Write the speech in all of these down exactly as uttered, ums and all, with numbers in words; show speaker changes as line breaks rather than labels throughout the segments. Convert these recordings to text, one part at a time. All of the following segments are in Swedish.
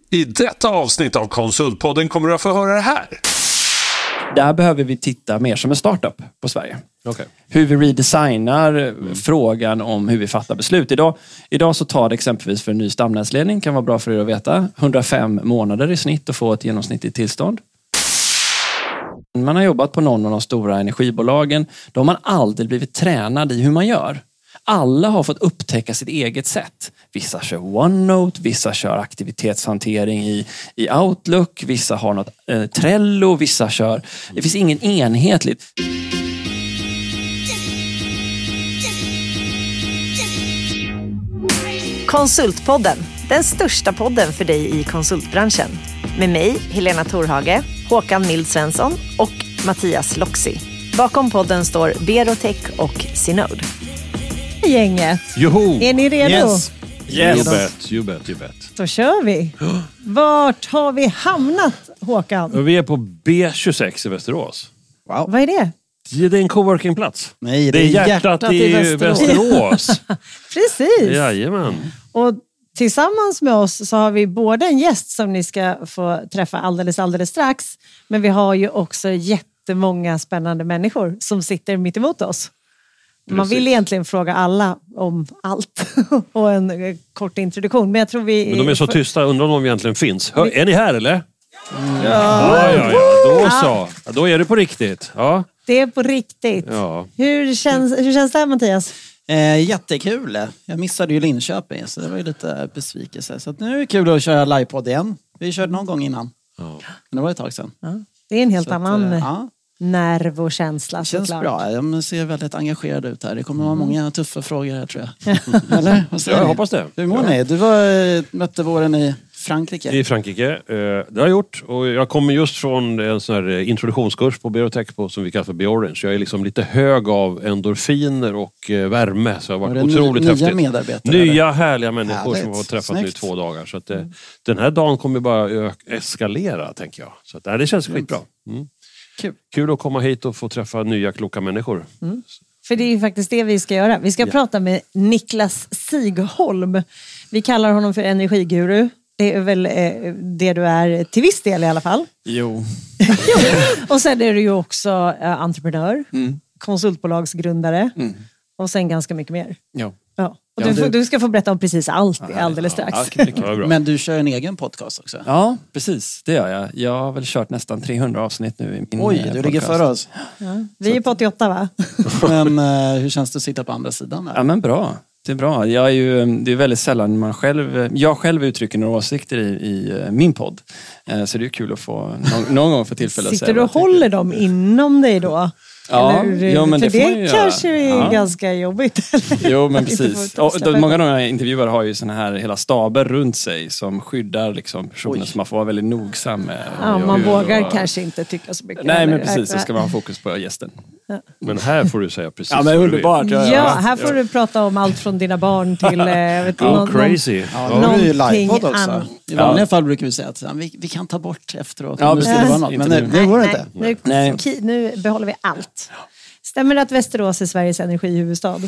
I detta avsnitt av Konsultpodden kommer du att få höra det här.
Där behöver vi titta mer som en startup på Sverige.
Okay.
Hur vi redesignar mm. frågan om hur vi fattar beslut. Idag, idag så tar det exempelvis för en ny stamnätsledning, kan vara bra för er att veta, hundrafem månader i snitt att få ett genomsnittligt tillstånd. Man har jobbat på någon av de stora energibolagen. Då har man aldrig blivit tränad i hur man gör. Alla har fått upptäcka sitt eget sätt. Vissa kör OneNote, vissa kör aktivitetshantering i, i Outlook, vissa har något eh, Trello, vissa kör... Det finns ingen enhetligt.
Konsultpodden, den största podden för dig i konsultbranschen. Med mig, Helena Torhage, Håkan Mild Svensson och Mattias Loxi. Bakom podden står Berotech och Synode.
Gänget.
Joho.
Är ni redo?
Yes.
Yes.
You bet, you bet, you bet.
Då kör vi. Vart har vi hamnat, Håkan?
Vi är på B tjugosex i Västerås.
Wow. Vad är det?
Det är en coworkingplats.
Nej,
det är hjärtat, hjärtat i Västerås. Västerås.
Precis.
Jajamän.
Och tillsammans med oss så har vi både en gäst som ni ska få träffa alldeles, alldeles strax. Men vi har ju också jättemånga spännande människor som sitter mitt emot oss. Man vill egentligen fråga alla om allt och en kort introduktion. Men jag tror vi...
Men de är så tysta, undrar om de egentligen finns. Hör, är ni här eller?
Mm.
Ja. Ja, ja, ja. Då så. Ja, då är det på riktigt. Ja.
Det är på riktigt.
Ja.
Hur känns, hur känns det här, Mattias?
Eh, jättekul. Jag missade ju Linköping, så det var ju lite besvikelse. Så att nu är det kul att köra livepodd igen. Vi körde någon gång innan. Ja. Men det var ett tag sedan.
Ja. Det är en helt
så
annan...
Att, ja.
nerv och känsla.
Det känns
såklart.
bra. Jag ser väldigt engagerad ut här. Det kommer vara många tuffa frågor här, tror jag. Eller? Vad säger
Ja, jag
ni?
hoppas det.
Hur mår
ja.
ni? Du var, mötte våren i Frankrike.
I Frankrike. Det har jag gjort. Och jag kommer just från en sån här introduktionskurs på Berotech på, som vi kallar för B-Orange. Jag är liksom lite hög av endorfiner och värme. Så det har varit
var
otroligt
nya
häftigt.
medarbetare?
Nya
eller?
härliga människor
Härligt.
som har träffat
Snyggt.
nu i två dagar. Så att det, mm. den här dagen kommer bara ö- eskalera, tänker jag. Så att, nej, det känns skitbra. Mm.
Kul.
Kul att komma hit och få träffa nya kloka människor.
Mm. För det är ju faktiskt det vi ska göra. Vi ska ja. prata med Niklas Sigholm. Vi kallar honom för energiguru. Det är väl eh, det du är till viss del i alla fall.
Jo.
Och sen är du ju också eh, entreprenör,
mm.
konsultbolagsgrundare
mm.
och sen ganska mycket mer.
Ja.
Ja. Och
Ja,
du,
du...
du ska få berätta om precis allt ja, alldeles strax.
Ja, ja,
men du kör en egen podcast också.
Ja, precis. Det gör jag. Jag har väl kört nästan trehundra avsnitt nu i min
Oj,
podcast.
du ligger före oss.
Ja. Vi är på åttioåtta, va?
Men uh, hur känns det att sitta på andra sidan här?
Ja, men bra. Det är bra. Jag är ju, det är väldigt sällan man själv... Jag själv uttrycker några åsikter i, i min podd. Så det är kul att få någon, någon gång få tillfälle att säga.
Sitter du och håller dem inom dig då?
Ja, jo, men
för
det,
det,
det
kanske är
ja.
ganska jobbigt. Eller?
Jo, men precis. Och, då, många av de här intervjuare har ju såna här hela staber runt sig som skyddar liksom, personer. Oj. Som man får vara väldigt nogsam med.
Ja, man vågar och, kanske inte tycka så mycket.
Nej, men precis. Så ska man ha fokus på gästen.
Ja. Men här får du säga precis.
Ja, men underbart.
Ja, ja, här får du prata om allt från dina barn till... Jag vet,
oh,
någon,
crazy.
Ja, då har vi ju livepodd också.
An...
I vanliga ja. fall brukar vi säga att vi, vi kan ta bort efteråt.
Ja,
det skulle vara något. Men nu, det går inte.
Nej, nu, nu behåller vi allt. Stämmer det att Västerås är Sveriges energihuvudstad?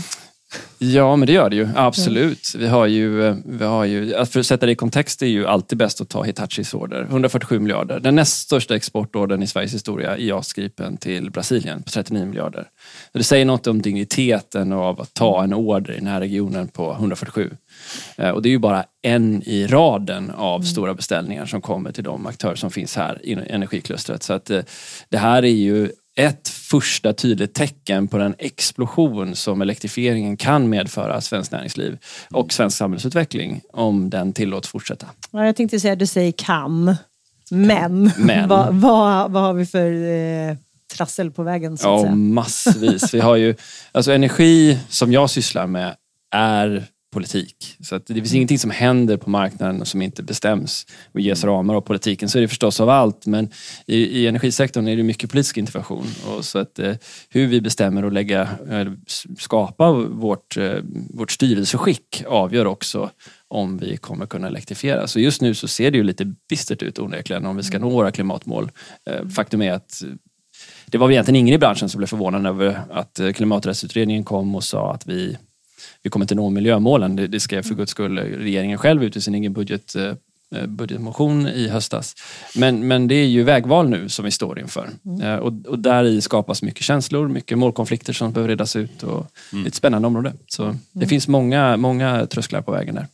Ja, men det gör det ju. Absolut. Vi har ju, vi har ju, för att sätta det i kontext är ju alltid bäst att ta Hitachis order. hundrafyrtiosju miljarder. Den näst största exportordern i Sveriges historia i JAS-Gripen till Brasilien på trettionio miljarder. Så det säger något om digniteten av att ta en order i den här regionen på hundrafyrtiosju. Och det är ju bara en i raden av mm. stora beställningar som kommer till de aktörer som finns här i energiklustret. Så att det här är ju ett första tydligt tecken på den explosion som elektrifieringen kan medföra svensk näringsliv och svensk samhällsutveckling om den tillåts fortsätta.
Ja, jag tänkte säga att du säger kan, men, men. vad, vad, vad har vi för eh, trassel på vägen? Så att
ja,
säga?
Massvis. Vi har ju, alltså energi som jag sysslar med är politik. Så att det finns ingenting som händer på marknaden som inte bestäms och ges ramar av politiken. Så är det förstås av allt, men i, i energisektorn är det mycket politisk intervention. Och så att eh, hur vi bestämmer och lägga, eh, skapa vårt, eh, vårt styrelseskick avgör också om vi kommer kunna elektrifiera. Så just nu så ser det ju lite bistert ut onekligen om vi ska nå våra klimatmål. Eh, faktum är att det var egentligen ingen i branschen som blev förvånad över att klimaträttsutredningen kom och sa att vi Vi kommer inte nå miljömålen. Det, det ska för guds skull regeringen själv ut i sin egen budget budgetmotion i höstas. Men, men det är ju vägval nu som vi står inför. Mm. Och, och där i skapas mycket känslor, mycket målkonflikter som behöver redas ut. Och mm. Det är ett spännande område. Så mm. det finns många, många trösklar på vägen där.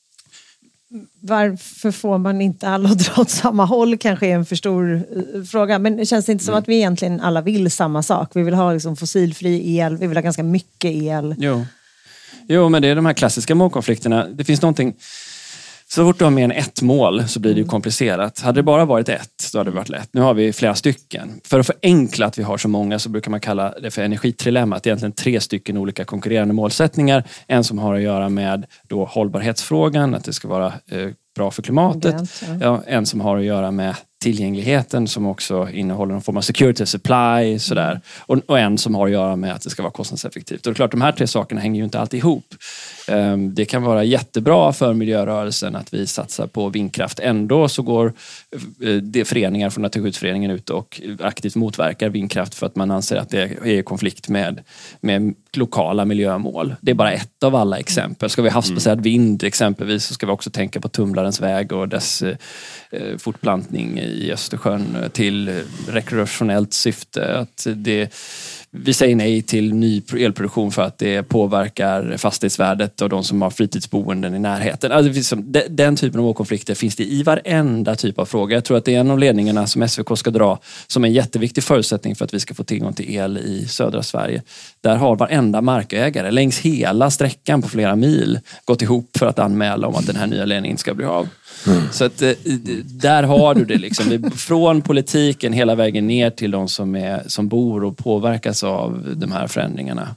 Varför får man inte alla att dra åt samma håll kanske är en för stor fråga. Men det känns inte som mm. att vi egentligen alla vill samma sak. Vi vill ha liksom fossilfri el, vi vill ha ganska mycket el.
Jo. jo, men det är de här klassiska målkonflikterna. Det finns någonting... Så fort du har mer än ett mål så blir det ju komplicerat. Hade det bara varit ett så hade det varit lätt. Nu har vi flera stycken. För att förenkla att vi har så många så brukar man kalla det för energitrilemmat. Egentligen tre stycken olika konkurrerande målsättningar. En som har att göra med då hållbarhetsfrågan, att det ska vara eh, bra för klimatet. Grant, ja. Ja, en som har att göra med tillgängligheten som också innehåller en form av security supply sådär. Och, och en som har att göra med att det ska vara kostnadseffektivt. Och det är klart, de här tre sakerna hänger ju inte alltid ihop. Um, det kan vara jättebra för miljörörelsen att vi satsar på vindkraft. Ändå så går uh, det föreningar från Naturskyddsföreningen ut och aktivt motverkar vindkraft för att man anser att det är i konflikt med, med lokala miljömål. Det är bara ett av alla exempel. Ska vi havsbaserad vind exempelvis så ska vi också tänka på tumlarens väg och dess uh, fortplantning i Östersjön till rekreationellt syfte. Att det, vi säger nej till ny elproduktion för att det påverkar fastighetsvärdet och de som har fritidsboenden i närheten. Alltså, liksom, den typen av målkonflikter finns det i varenda typ av fråga. Jag tror att det är en av ledningarna som S V K ska dra som en jätteviktig förutsättning för att vi ska få tillgång till el i södra Sverige. Där har varenda markägare längs hela sträckan på flera mil gått ihop för att anmäla om att den här nya ledningen ska bli av. Mm. Så att där har du det liksom. Från politiken hela vägen ner till de som, är, som bor och påverkas av de här förändringarna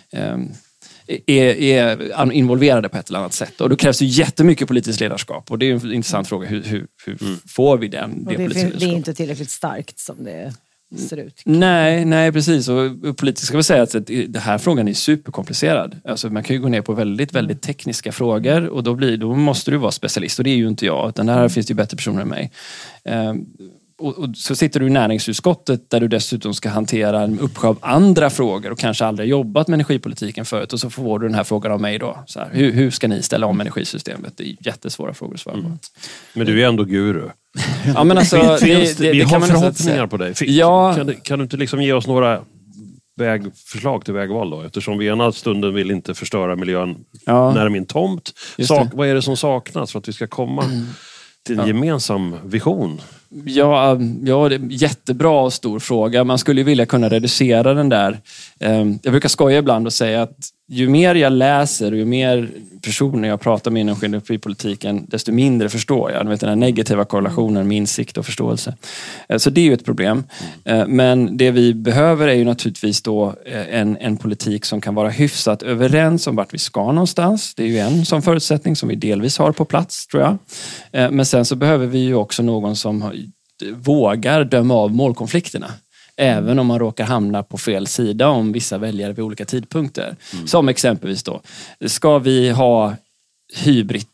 är, är involverade på ett eller annat sätt. Och då krävs det jättemycket politiskt ledarskap. Och det är en intressant fråga. Hur, hur, hur mm. får vi den? Det,
det, det, det är inte tillräckligt starkt som det ser ut.
Nej, nej precis. Och politiskt ska vi säga att det här frågan är superkomplicerad. Alltså man kan ju gå ner på väldigt, väldigt tekniska frågor och då, blir, då måste du vara specialist. Och det är ju inte jag, utan där mm. finns det ju bättre personer än mig. Um, och, och så sitter du i näringsutskottet där du dessutom ska hantera en uppsjö av andra frågor och kanske aldrig jobbat med energipolitiken förut. Och så får du den här frågan av mig då. Så här, hur, hur ska ni ställa om energisystemet? Det är jättesvåra frågor att svara på. Mm.
Men du är ändå guru.
Ja, men alltså,
det,
det, det,
vi
det
har
kan man
förhoppningar på dig.
Ja.
Kan, kan du inte liksom ge oss några vägförslag till vägval då? Eftersom vi ena stunden vill inte förstöra miljön ja. När min tomt. Sak, vad är det som saknas för att vi ska komma mm. till en ja. Gemensam vision?
Ja, ja, det är en jättebra och stor fråga. Man skulle ju vilja kunna reducera den där. Jag brukar skoja ibland och säga att ju mer jag läser och ju mer personer jag pratar med inom energipolitiken, desto mindre förstår jag. Du vet, den här negativa korrelationen med insikt och förståelse. Så det är ju ett problem. Men det vi behöver är ju naturligtvis då en, en politik som kan vara hyfsat överens om vart vi ska någonstans. Det är ju en sån förutsättning som vi delvis har på plats, tror jag. Men sen så behöver vi ju också någon som vågar döma av målkonflikterna. Även om man råkar hamna på fel sida om vissa väljare vid olika tidpunkter. Mm. Som exempelvis då, ska vi ha hybrid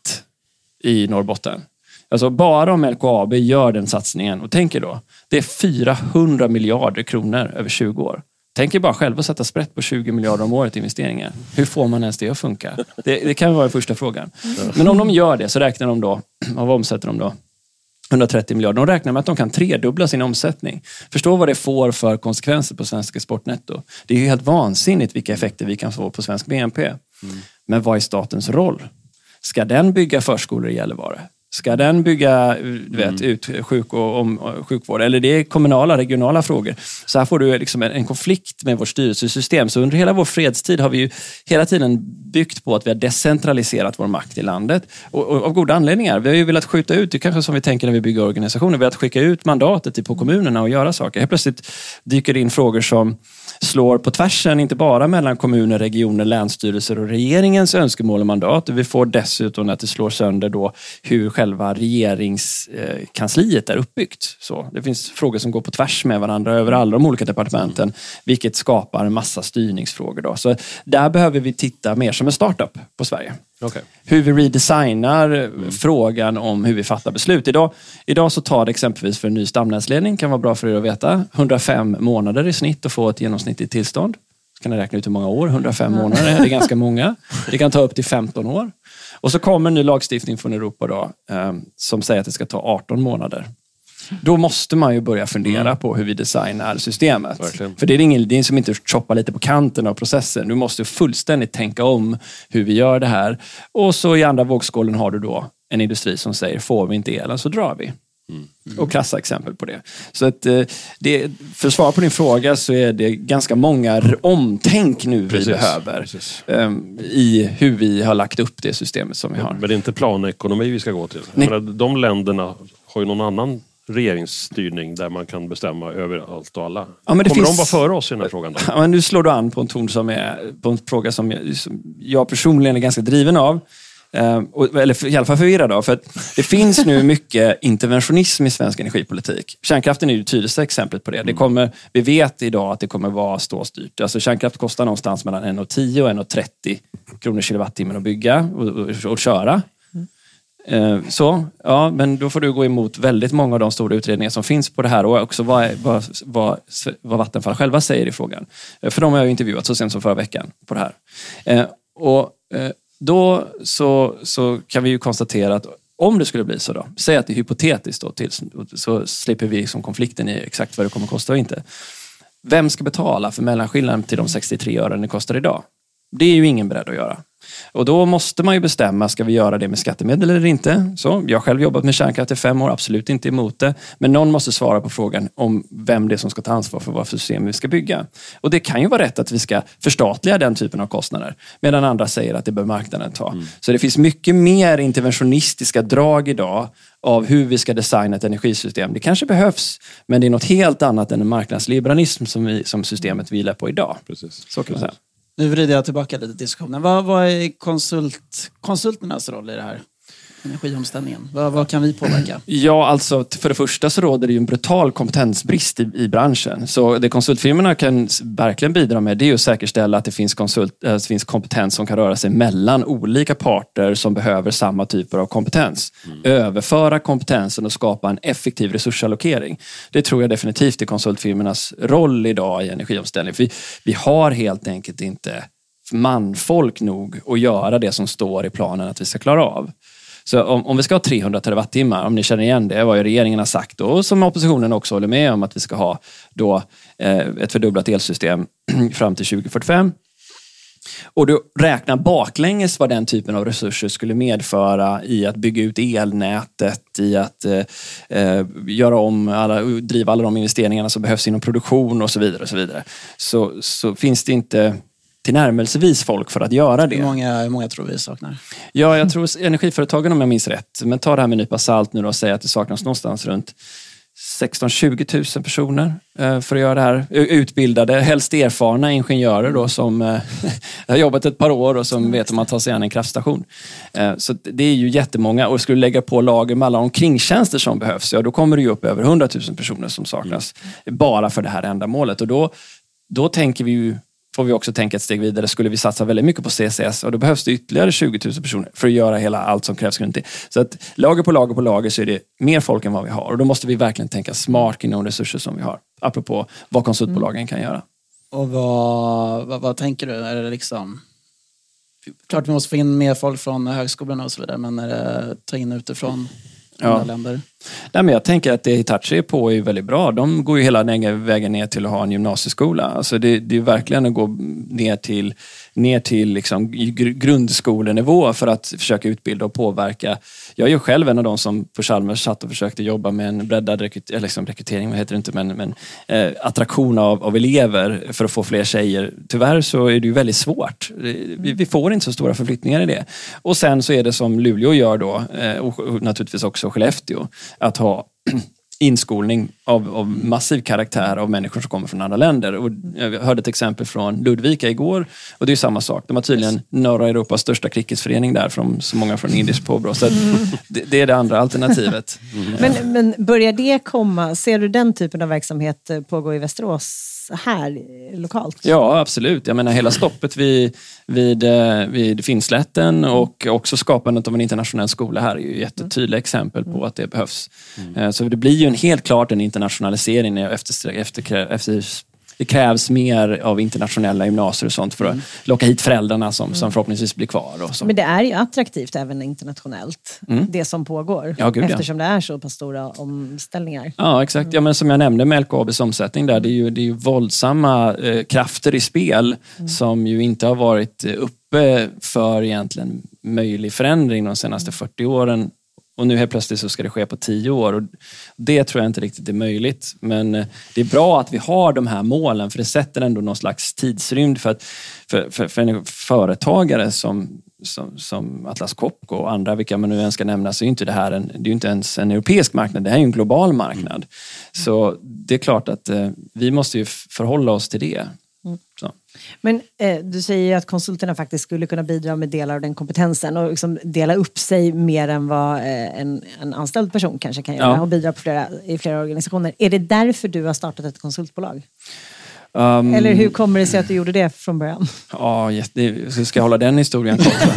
i Norrbotten? Alltså bara om L K A B gör den satsningen, och tänker då, det är fyrahundra miljarder kronor över tjugo år. Tänk er bara själv att sätta sprätt på tjugo miljarder om året i investeringar. Hur får man ens det att funka? Det, det kan vara den första frågan. Men om de gör det så räknar de då, vad omsätter de då? hundratrettio miljarder. De räknar med att de kan tredubbla sin omsättning. Förstå vad det får för konsekvenser på svensk exportnetto. Det är ju helt vansinnigt vilka effekter vi kan få på svensk B N P. Mm. Men vad är statens roll? Ska den bygga förskolor i Gällivare? Ska den bygga du vet, mm. ut sjuk och, om, sjukvård? Eller det är kommunala, regionala frågor. Så här får du liksom en, en konflikt med vårt styrelsesystem. Så under hela vår fredstid har vi ju hela tiden byggt på att vi har decentraliserat vår makt i landet. Och, och av goda anledningar. Vi har ju velat skjuta ut, det är kanske som vi tänker när vi bygger organisationer, vi har velat skicka ut mandatet på kommunerna och göra saker. Helt plötsligt dyker det in frågor som slår på tvärsen, inte bara mellan kommuner, regioner, länsstyrelser och regeringens önskemål och mandat. Vi får dessutom att det slår sönder då hur själva regeringskansliet är uppbyggt. Så det finns frågor som går på tvärs med varandra över alla de olika departementen, mm. vilket skapar en massa styrningsfrågor då. Så där behöver vi titta mer som en startup på Sverige. Okay. Hur vi redesignar mm. frågan om hur vi fattar beslut. Idag, idag så tar det exempelvis för en ny stamnätsledning, kan vara bra för er att veta, hundrafem månader i snitt att få ett genomsnittligt tillstånd. Så kan ni räkna ut hur många år, hundrafem mm. månader, det är ganska många. Det kan ta upp till femton år. Och så kommer en ny lagstiftning från Europa då, eh, som säger att det ska ta arton månader. Då måste man ju börja fundera mm. på hur vi designar systemet. Verkligen. För det är ingen, det är som inte att choppa lite på kanten av processen. Du måste fullständigt tänka om hur vi gör det här. Och så i andra vågskålen har du då en industri som säger, får vi inte elen så drar vi. Mm. Mm. Och krassa exempel på det. Så att det, för att svara på din fråga så är det ganska många omtänk nu precis, vi behöver precis. Um, i hur vi har lagt upp det systemet som vi har.
Men det är inte planekonomi vi ska gå till. Menar, de länderna har ju någon annan regeringsstyrning där man kan bestämma över allt och alla. Ja, men det Kommer finns... de vara före oss i den här frågan? Då?
Ja, men nu slår du an på en ton som är på en fråga som jag, som jag personligen är ganska driven av. Uh, eller i alla fall förvirrad av. För att det finns nu mycket interventionism i svensk energipolitik. Kärnkraften är ju det tydligaste exemplet på det. Det kommer, vi vet idag att det kommer vara ståstyrt. Alltså kärnkraft kostar någonstans mellan en och tio och en och trettio kronor kilowattimmen att bygga och, och, och köra. Uh, så, ja, men då får du gå emot väldigt många av de stora utredningar som finns på det här och också vad, vad, vad, vad Vattenfall själva säger i frågan. Uh, för de har jag intervjuat så sent som förra veckan på det här. Uh, och uh, Då så, så kan vi ju konstatera att om det skulle bli så då, säg att det är hypotetiskt då, till, så slipper vi liksom konflikten i exakt vad det kommer att kosta och inte. Vem ska betala för mellanskillnaden till de sextiotre öre det kostar idag? Det är ju ingen beredd att göra. Och då måste man ju bestämma, ska vi göra det med skattemedel eller inte? Så, jag har själv jobbat med kärnkraft i fem år, absolut inte emot det. Men någon måste svara på frågan om vem det är som ska ta ansvar för vad för system vi ska bygga. Och det kan ju vara rätt att vi ska förstatliga den typen av kostnader. Medan andra säger att det bör marknaden ta. Mm. Så det finns mycket mer interventionistiska drag idag av hur vi ska designa ett energisystem. Det kanske behövs, men det är något helt annat än en marknadsliberalism som, vi, som systemet vilar på idag. Precis. Så kan man säga.
Nu vrider jag tillbaka lite till diskussionen. Vad, vad är konsult, konsulternas roll i det här? Energiomställningen. Vad, vad kan vi påverka?
Ja, alltså för det första så råder det ju en brutal kompetensbrist i, i branschen. Så det konsultfirmorna kan verkligen bidra med, det är att säkerställa att det finns, konsult, äh, det finns kompetens som kan röra sig mellan olika parter som behöver samma typer av kompetens. Mm. Överföra kompetensen och skapa en effektiv resursallokering. Det tror jag definitivt är konsultfirmornas roll idag i energiomställning. För vi, vi har helt enkelt inte manfolk nog att göra det som står i planen att vi ska klara av. Så om, om vi ska ha trehundra terawattimmar, om ni känner igen det, vad ju regeringen har sagt då, och som oppositionen också håller med om, att vi ska ha då eh, ett fördubblat elsystem fram till tjugo fyrtiofem. Och du räknar baklänges vad den typen av resurser skulle medföra i att bygga ut elnätet, i att eh, göra om alla, driva alla de investeringarna som behövs inom produktion och så vidare och så vidare. Så, så finns det inte tillnärmelsevis folk för att göra det.
Hur många, hur många tror vi saknar?
Ja, jag tror energiföretagen, om jag minns rätt, men ta det här med en nypa salt nu då och säga att det saknas någonstans runt sexton till tjugo tusen personer för att göra det här. Utbildade, helst erfarna ingenjörer då som har jobbat ett par år och som vet om man tar sig an en kraftstation. Så det är ju jättemånga, och skulle lägga på lager med alla omkringtjänster som behövs, ja då kommer det ju upp över hundra tusen personer som saknas mm. bara för det här ändamålet. Och då, då tänker vi ju får vi också tänka ett steg vidare. Skulle vi satsa väldigt mycket på C C S, och då behövs det ytterligare tjugo tusen personer för att göra hela allt som krävs runt det. Så att lager på lager på lager så är det mer folk än vad vi har. Och då måste vi verkligen tänka smart inom resurser som vi har. Apropå vad konsultbolagen mm. kan göra.
Och vad, vad, vad tänker du? Är det liksom... Klart vi måste få in mer folk från högskolorna och så vidare, men är det ta in utifrån andra ja. länder?
Nej, men jag tänker att det Hitachi är på är väldigt bra. De går ju hela vägen ner till att ha en gymnasieskola. Alltså det, det är verkligen att gå ner till, ner till liksom grundskolenivå för att försöka utbilda och påverka. Jag är ju själv en av de som på Chalmers satt och försökte jobba med en breddad rekryt- liksom rekrytering, vad heter det inte, men, men eh, attraktion av, av elever för att få fler tjejer. Tyvärr så är det ju väldigt svårt. Vi, vi får inte så stora förflyttningar i det. Och sen så är det som Luleå gör då, eh, och naturligtvis också Skellefteå, att ha inskolning av, av massiv karaktär av människor som kommer från andra länder. Och jag hörde ett exempel från Ludvika igår, och det är samma sak. De har tydligen norra Europas största cricketförening där, från så många från indisk påbrå. Så mm. det, det är det andra alternativet.
Mm. Men, men börjar det komma, ser du den typen av verksamhet pågå i Västerås här lokalt?
Ja, absolut. Jag menar hela stoppet vid, vid, vid Finnslätten och också skapandet av en internationell skola här är ju jättetydliga exempel på att det behövs. Mm. Så det blir ju en helt klart en internationalisering efter, efter, efter Det krävs mer av internationella gymnasier och sånt för att mm. locka hit föräldrarna som, som förhoppningsvis blir kvar. Och så.
Men det är ju attraktivt även internationellt, mm. det som pågår.
Ja, gud,
eftersom
ja.
det är så pass stora omställningar.
Ja, exakt. Ja, men som jag nämnde med L K A B:s omsättning där, det är ju, det är ju våldsamma eh, krafter i spel mm. som ju inte har varit uppe för egentligen möjlig förändring de senaste mm. fyrtio åren. Och nu helt plötsligt så ska det ske på tio år. Och det tror jag inte riktigt är möjligt. Men det är bra att vi har de här målen. För det sätter ändå någon slags tidsrymd. För, att, för, för, för en företagare som, som, som Atlas Copco och andra, vilka man nu än ska nämna, så är inte det här en, det är ju inte ens en europeisk marknad. Det här är ju en global marknad. Så det är klart att eh, vi måste ju förhålla oss till det. Så.
Men eh, du säger ju att konsulterna faktiskt skulle kunna bidra med delar av den kompetensen och liksom dela upp sig mer än vad eh, en, en anställd person kanske kan göra ja. och bidra på flera, i flera organisationer. Är det därför du har startat ett konsultbolag? Um, Eller hur kommer det sig att du gjorde det från början?
Ja, det, så ska jag hålla den historien kort.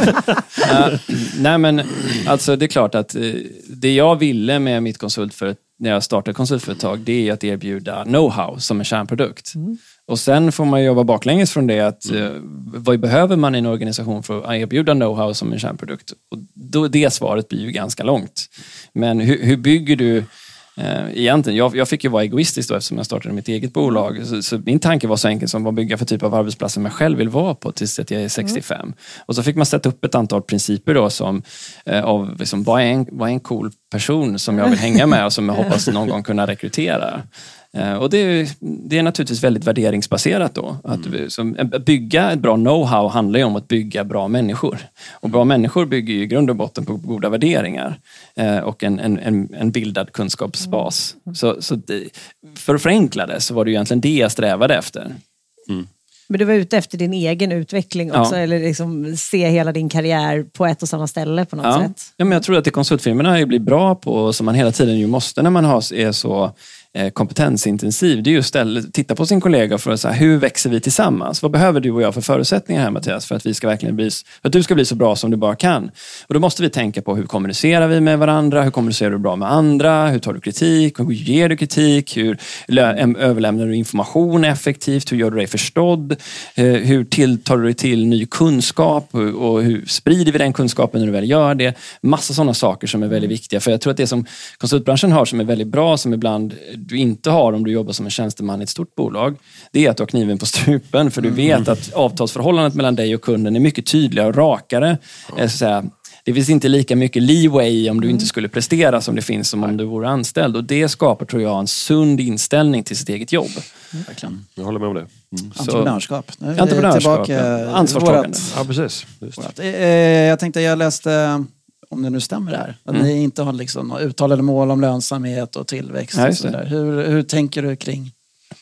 uh, nej men, alltså det är klart att uh, det jag ville med mitt konsultföretag, när jag startade konsultföretag, det är att erbjuda know-how som en kärnprodukt. Mm. Och sen får man jobba baklänges från det att mm. eh, vad behöver man i en organisation för att erbjuda know-how som en kärnprodukt? Och då, det svaret blir ju ganska långt. Men hur, hur bygger du eh, egentligen? Jag, jag fick ju vara egoistisk då eftersom jag startade mitt eget bolag. Så, så min tanke var så enkel som vad bygga för typ av arbetsplatser man själv vill vara på tills att jag är sextiofem. Mm. Och så fick man sätta upp ett antal principer då som eh, av liksom, vad, är en, vad är en cool person som jag vill hänga med och som jag hoppas någon gång kunna rekrytera. Uh, och det är, det är naturligtvis väldigt värderingsbaserat då. Att, mm. som, att bygga ett bra know-how handlar ju om att bygga bra människor. Och bra människor bygger ju i grund och botten på goda värderingar. Uh, och en, en, en bildad kunskapsbas. Mm. Så, så det, för att förenkla det så var det ju egentligen det jag strävade efter.
Mm. Men du var ute efter din egen utveckling också, ja. Eller liksom se hela din karriär på ett och samma ställe på något
ja.
sätt?
Ja, men jag tror att det konsultfirmorna blir bra på, som man hela tiden ju måste när man har, är så kompetensintensiv, det är ju att titta på sin kollega för att säga, hur växer vi tillsammans? Vad behöver du och jag för förutsättningar här, Mattias, för att vi ska verkligen bli, för att du ska bli så bra som du bara kan? Och då måste vi tänka på hur kommunicerar vi med varandra? Hur kommunicerar du bra med andra? Hur tar du kritik? Hur ger du kritik? Hur överlämnar du information effektivt? Hur gör du dig förstådd? Hur tilltar du dig till ny kunskap? Och hur sprider vi den kunskapen när du väl gör det? Massa sådana saker som är väldigt viktiga. För jag tror att det som konsultbranschen har som är väldigt bra, som ibland du inte har om du jobbar som en tjänsteman i ett stort bolag, det är att du har kniven på strupen, för du vet att avtalsförhållandet mellan dig och kunden är mycket tydligare och rakare. Mm. Så att det finns inte lika mycket leeway om du inte skulle prestera som det finns som om du vore anställd. Och det skapar, tror jag, en sund inställning till sitt eget jobb.
Mm. Verkligen.
Jag håller med om det.
Mm. Entreprenörskap.
Entreprenörskap,
tillbaka,
ansvarstagande.
Vårat,
ja, precis. Just.
Vårat. Jag tänkte, jag läste, om det nu stämmer här, att mm. ni inte har liksom uttalade mål om lönsamhet och tillväxt. Ja, och så där. Hur, hur tänker du kring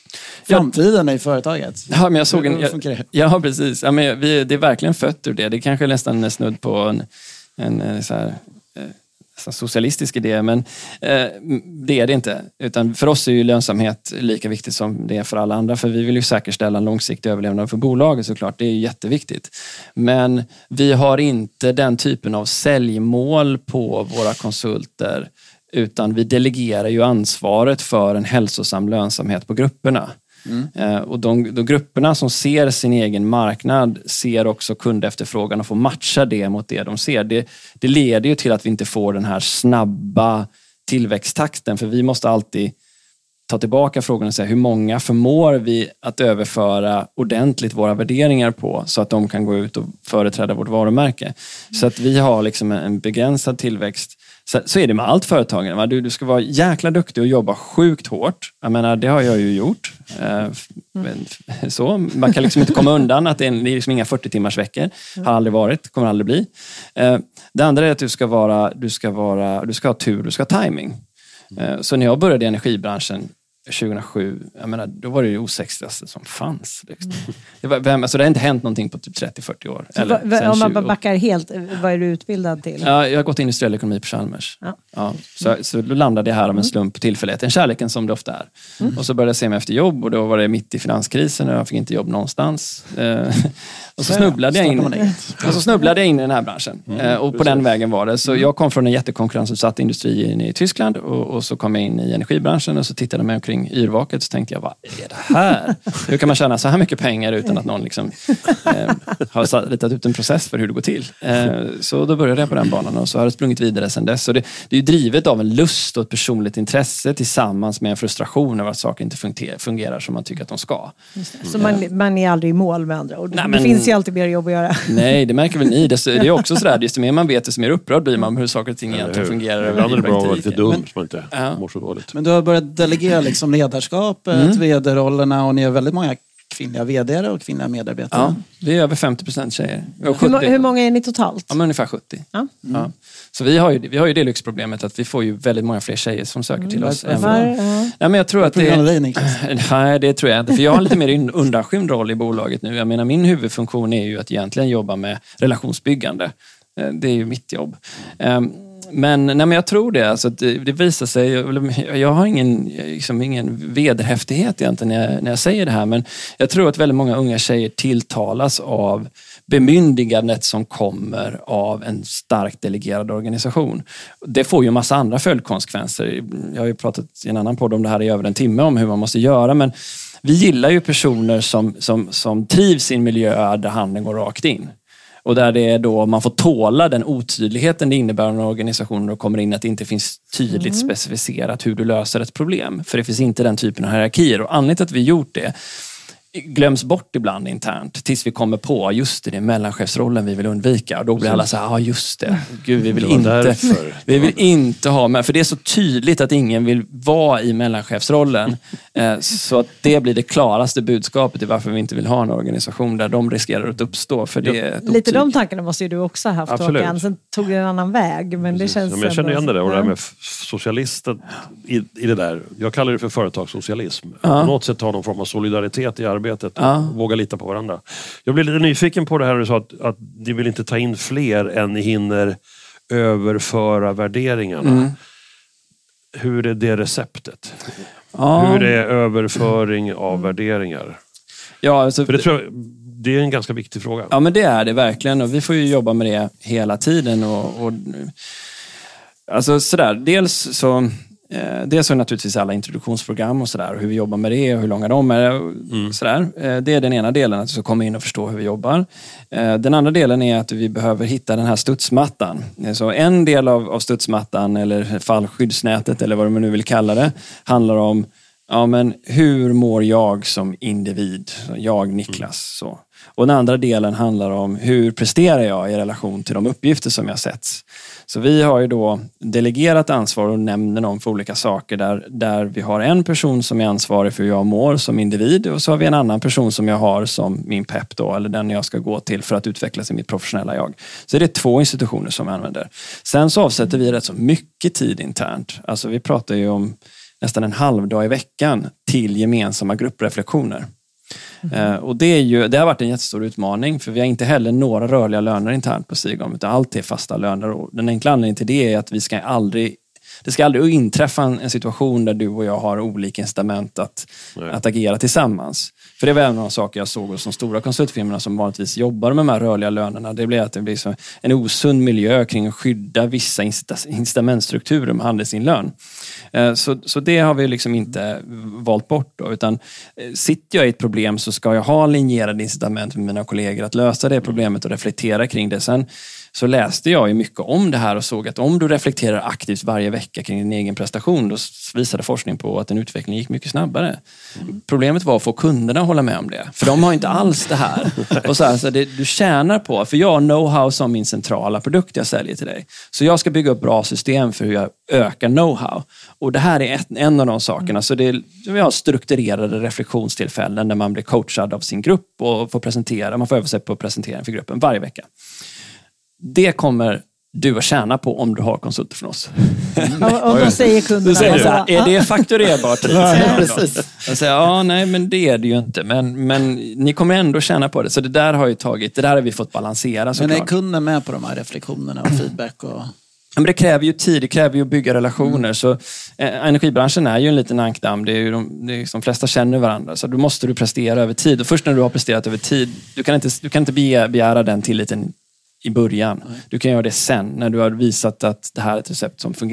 framtiden i företaget?
Ja, men jag såg en, jag, ja, precis. Ja, men vi, det är verkligen fött ur det. Det är kanske nästan är snudd på en, en så här, socialistisk idé, men eh, det är det inte. Utan för oss är ju lönsamhet lika viktigt som det är för alla andra, för vi vill ju säkerställa en långsiktig överlevnad för bolaget, såklart. Det är jätteviktigt. Men vi har inte den typen av säljmål på våra konsulter, utan vi delegerar ju ansvaret för en hälsosam lönsamhet på grupperna. Mm. Eh, och de, de grupperna som ser sin egen marknad ser också kundefterfrågan och får matcha det mot det de ser. Det, det leder ju till att vi inte får den här snabba tillväxttakten, för vi måste alltid ta tillbaka frågan och säga hur många förmår vi att överföra ordentligt våra värderingar på, så att de kan gå ut och företräda vårt varumärke. Mm. Så att vi har liksom en begränsad tillväxt. Så, så är det med allt företagande. Va? Du, du ska vara jäkla duktig och jobba sjukt hårt. Jag menar, det har jag ju gjort. Eh, men, så. Man kan liksom inte komma undan att det är, det är liksom inga fyrtio timmars veckor. Har aldrig varit, kommer aldrig bli. Eh, det andra är att du ska, vara, du ska, vara, du ska ha tur, du ska ha timing. Eh, så när jag började i energibranschen tjugohundrasju, jag menar, då var det ju osexigaste som fanns. Liksom. Mm. Det, var, alltså det har inte hänt någonting på typ trettio till fyrtio år. Eller,
va, om man bara backar helt, vad är du utbildad till?
Ja, jag har gått industriell ekonomi på Chalmers. Ja. Ja, så, mm. så då landade jag här om en slump på tillfälligheten. Kärleken som det ofta är. Mm. Och så började jag se mig efter jobb, och då var det mitt i finanskrisen och jag fick inte jobb någonstans. och, så snubblade jag in, och så snubblade jag in i den här branschen. Mm. Och på den vägen var det. Så jag kom från en jättekonkurrensutsatt industri in i Tyskland, och, och så kom jag in i energibranschen och så tittade jag mig omkring någonting yrvaket så tänkte jag, vad är det här? Hur kan man tjäna så här mycket pengar utan att någon liksom, eh, har ritat ut en process för hur det går till? Eh, så då började jag på den banan och så har det sprungit vidare sedan dess. Så det, det är ju drivet av en lust och ett personligt intresse tillsammans med en frustration över att saker inte fungerar, fungerar som man tycker att de ska.
Så man, man är aldrig i mål med andra ord.
Nej,
det
men,
finns ju alltid mer jobb att göra.
Nej, det märker väl ni. Det, det är också sådär, desto mer man vet, desto mer upprörd blir man hur saker och ting egentligen fungerar.
Ibland är det bra att vara lite dum så man inte
ja.
mår så dåligt.
Men du har börjat delegera liksom ledarskapet, mm. vd-rollerna och ni har väldigt många kvinnliga vd:are och kvinnliga medarbetare.
Ja, vi är över femtio procent tjejer.
Hur, hur många är ni totalt?
Ja, men ungefär sjuttio.
Ja. Mm.
Ja. Så vi har, ju, vi har ju det lyxproblemet att vi får ju väldigt många fler tjejer som söker mm. till oss.
Varför?
Än ja. Nej, men jag tror att det är... Nej, det tror jag inte. För jag har lite mer undanskymd roll i bolaget nu. Jag menar, min huvudfunktion är ju att egentligen jobba med relationsbyggande. Det är ju mitt jobb. Men, nej, men jag tror det. Alltså, det, det visar sig... Jag har ingen, liksom, ingen vederhäftighet egentligen när jag, när jag säger det här. Men jag tror att väldigt många unga tjejer tilltalas av bemyndigandet som kommer av en starkt delegerad organisation. Det får ju en massa andra följdkonsekvenser. Jag har ju pratat i en annan podd om det här i över en timme om hur man måste göra. Men vi gillar ju personer som, som, som trivs i en miljö där handen går rakt in. Och där det är då man får tåla den otydligheten det innebär när organisationer kommer in att det inte finns tydligt mm. specificerat hur du löser ett problem. För det finns inte den typen av hierarkier. Och anledningen till att vi gjort det glöms bort ibland internt tills vi kommer på just det, det är mellanchefsrollen vi vill undvika. Och då blir alla så här, ja ah, just det. Gud, vi vill inte vi vill inte ha med, för det är så tydligt att ingen vill vara i mellanchefsrollen. eh, så att det blir det klaraste budskapet i varför vi inte vill ha en organisation där de riskerar att uppstå. För det är
lite de tankarna måste ju du också ha haft.
Absolut.
Håkan. Sen tog det en annan väg, men det känns...
Ja, men jag känner igen det där och det där med socialister i, i det där. Jag kallar det för företagssocialism. Ja. På något sätt har någon form av solidaritet i arbetet och ja. våga lita på varandra. Jag blir lite nyfiken på det här du sa att, att ni vill inte ta in fler än ni hinner överföra värderingarna. Mm. Hur är det receptet? Ja. Hur är överföring av mm. värderingar?
Ja, alltså,
för det, tror jag, det är en ganska viktig fråga.
Ja, men det är det verkligen och vi får ju jobba med det hela tiden och, och alltså sådär, dels så Eh, dels så är naturligtvis alla introduktionsprogram och sådär, hur vi jobbar med det och hur långa de är. Mm. Sådär. Eh, det är den ena delen, att vi ska komma in och förstå hur vi jobbar. Eh, den andra delen är att vi behöver hitta den här studsmattan. Eh, så en del av, av studsmattan eller fallskyddsnätet eller vad man nu vill kalla det handlar om ja, men hur mår jag som individ? Jag, Niklas. Så. Och den andra delen handlar om hur presterar jag i relation till de uppgifter som jag sätts. Så vi har ju då delegerat ansvar och nämner dem för olika saker där, där vi har en person som är ansvarig för hur jag mår som individ och så har vi en annan person som jag har som min pepp då, eller den jag ska gå till för att utvecklas i mitt professionella jag. Så det är två institutioner som vi använder. Sen så avsätter vi rätt så mycket tid internt. Alltså vi pratar ju om nästan en halv dag i veckan till gemensamma gruppreflektioner. Mm. Uh, och det, är ju, det har varit en jättestor utmaning för vi har inte heller några rörliga löner internt på Sigom utan allt är fasta löner och den enkla anledningen till det är att vi ska aldrig det ska aldrig inträffa en, en situation där du och jag har olika incitament att, att agera tillsammans. För det var en av de saker jag såg hos de stora konsultfirmorna som vanligtvis jobbar med de här rörliga lönerna. Det blir att det blir så en osund miljö kring att skydda vissa incitamentstrukturer med handelsinlön. Så, så det har vi liksom inte valt bort då, utan sitter jag i ett problem så ska jag ha linjerade incitament med mina kollegor att lösa det problemet och reflektera kring det. Sen så läste jag ju mycket om det här och såg att om du reflekterar aktivt varje vecka kring din egen prestation, då visade forskning på att en utveckling gick mycket snabbare. Mm. Problemet var att få kunderna att hålla med om det. För de har inte alls det här. Och så här, så det, du tjänar på, för jag har know-how som min centrala produkt jag säljer till dig. Så jag ska bygga upp bra system för hur jag ökar know-how. Och det här är ett, en av de sakerna. Så det, vi har strukturerade reflektionstillfällen där man blir coachad av sin grupp och får presentera. Man får öva sig på att presentera för gruppen varje vecka. Det kommer du att tjäna på om du har konsulter från oss.
Mm. och, och då säger kunderna.
Då säger så här, är det fakturerbart? Ja, precis. Jag säger, ja, nej, men det är det ju inte. Men, men ni kommer ändå tjäna på det. Så det där har ju tagit, det där har vi fått balansera.
Men är kunden med på de här reflektionerna och feedback? Och...
Men det kräver ju tid, det kräver ju att bygga relationer. Mm. Så eh, energibranschen är ju en liten ankdamm. Det är ju de, det är, de flesta känner varandra. Så då måste du prestera över tid. Och först när du har presterat över tid, du kan inte, du kan inte begära, begära den tilliten i början. Du kan göra det sen när du har visat att det här är ett recept som fungerar.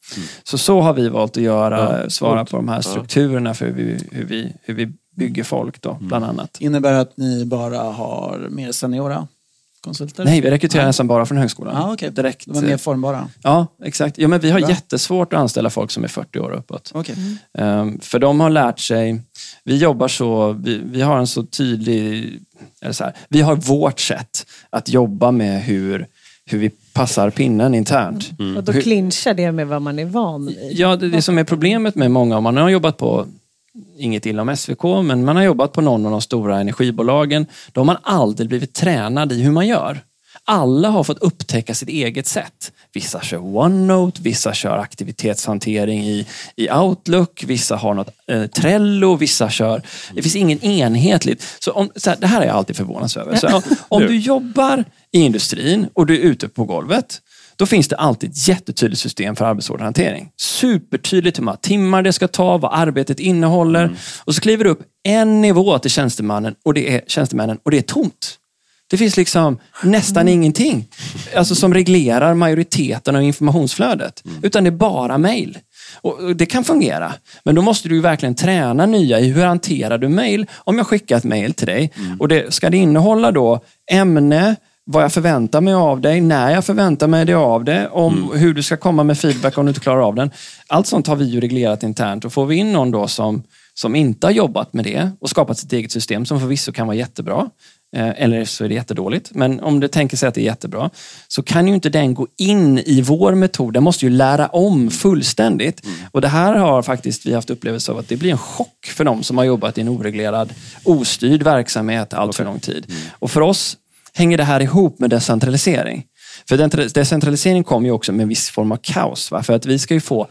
Mm. Så så har vi valt att göra, ja, svara coolt. På de här strukturerna för hur vi, hur vi, hur vi bygger folk då, mm. bland annat.
Innebär det att ni bara har mer seniora konsulter?
Nej, vi rekryterar ja. nästan bara från högskolan.
Ah, okay.
Direkt.
De är mer formbara?
Ja, exakt. Ja, men vi har Bra. jättesvårt att anställa folk som är fyrtio år uppåt.
Okay.
Mm. Um, för de har lärt sig, vi jobbar så, vi, vi har en så tydlig, eller så här, vi har vårt sätt att jobba med hur, hur vi passar pinnen internt.
Mm. Och då clinchar det med vad man är van vid.
Ja, det, det som är problemet med många, om man har jobbat på, inget illa om S V K, men man har jobbat på någon av de stora energibolagen, då har man aldrig blivit tränad i hur man gör. Alla har fått upptäcka sitt eget sätt. Vissa kör OneNote, vissa kör aktivitetshantering i, i Outlook, vissa har något eh, Trello, vissa kör... Det finns ingen enhetligt. Så, om, så här, det här är jag alltid förvånad över. Så, om du jobbar i industrin och du är ute på golvet, då finns det alltid ett jättetydligt system för arbetsorderhantering. Supertydligt hur många timmar det ska ta, vad arbetet innehåller. Mm. Och så kliver du upp en nivå till tjänstemannen och det är, tjänstemännen och det är tomt. Det finns liksom nästan mm. ingenting alltså som reglerar majoriteten av informationsflödet. Mm. Utan det är bara mejl. Och det kan fungera. Men då måste du ju verkligen träna nya i hur hanterar du mejl. Om jag skickar ett mejl till dig mm. och det, ska det innehålla då ämne, vad jag förväntar mig av dig, när jag förväntar mig det av dig, om mm. hur du ska komma med feedback om du inte klarar av den. Allt sånt har vi ju reglerat internt och får vi in någon då som, som inte har jobbat med det och skapat sitt eget system som förvisso kan vara jättebra, eller så är det jättedåligt. Men om du tänker sig att det är jättebra så kan ju inte den gå in i vår metod. Den måste ju lära om fullständigt. Mm. Och det här har faktiskt vi haft upplevelse av att det blir en chock för dem som har jobbat i en oreglerad, ostyrd verksamhet allt för lång tid. Mm. Och för oss hänger det här ihop med decentralisering. För decentralisering kommer ju också med en viss form av kaos. Va? För att vi ska ju få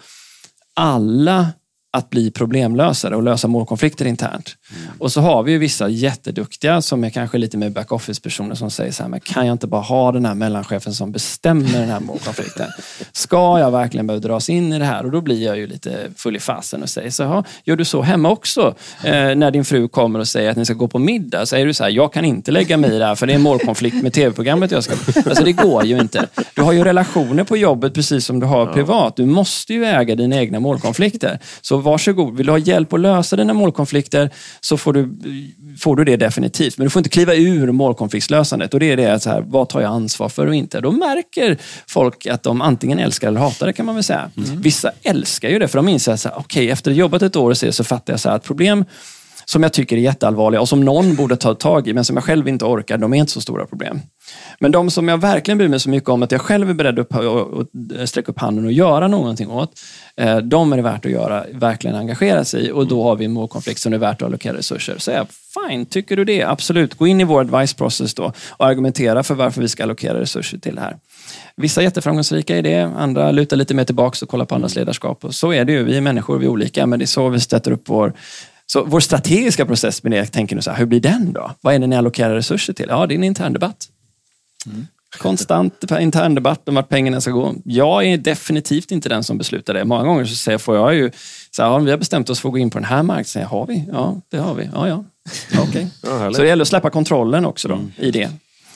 alla att bli problemlösare och lösa målkonflikter internt. Mm. Och så har vi ju vissa jätteduktiga som är kanske lite mer back-office-personer som säger så här, men kan jag inte bara ha den här mellanchefen som bestämmer den här målkonflikten? Ska jag verkligen behöva dras in i det här? Och då blir jag ju lite full i fasen och säger så här, gör du så hemma också? Eh, när din fru kommer och säger att ni ska gå på middag, säger du så här, jag kan inte lägga mig i det här för det är en målkonflikt med tv-programmet jag ska... Alltså det går ju inte. Du har ju relationer på jobbet precis som du har ja. privat. Du måste ju äga dina egna målkonflikter. Så varsågod, vill du ha hjälp att lösa dina målkonflikter så får du, får du det definitivt. Men du får inte kliva ur målkonfliktslösandet. Och det är det så här, vad tar jag ansvar för och inte? Då märker folk att de antingen älskar eller hatar det kan man väl säga. Mm. Vissa älskar ju det för de inser att okej, okay, efter att ha jobbat ett år och så, så fattar jag så här att problem som jag tycker är jätteallvarliga och som någon borde ta tag i men som jag själv inte orkar, de är inte så stora problem. Men de som jag verkligen bryr mig så mycket om att jag själv är beredd att sträcka upp handen och göra någonting åt, de är det värt att göra, verkligen engagera sig i och då har vi en målkonflikt som är värt att allokera resurser. Så jag, fine, tycker du det? Absolut, gå in i vår advice process då och argumentera för varför vi ska allokera resurser till det här. Vissa är jätteframgångsrika i det, andra lutar lite mer tillbaka och kollar på andras ledarskap och så är det ju, vi är människor, vi är olika men det är så vi sätter upp vår Så vår strategiska process med det, jag tänker nu så här, hur blir den då? Vad är det ni allokerar resurser till? Ja, det är en intern debatt. Mm. Konstant intern debatt om vart pengarna ska gå. Jag är definitivt inte den som beslutar det. Många gånger så säger får jag ju, så här, ja, vi har bestämt oss för att gå in på den här marknaden. Har vi? Ja, det har vi. Ja, ja. Okay. Ja, så det gäller att släppa kontrollen också då, mm. i det.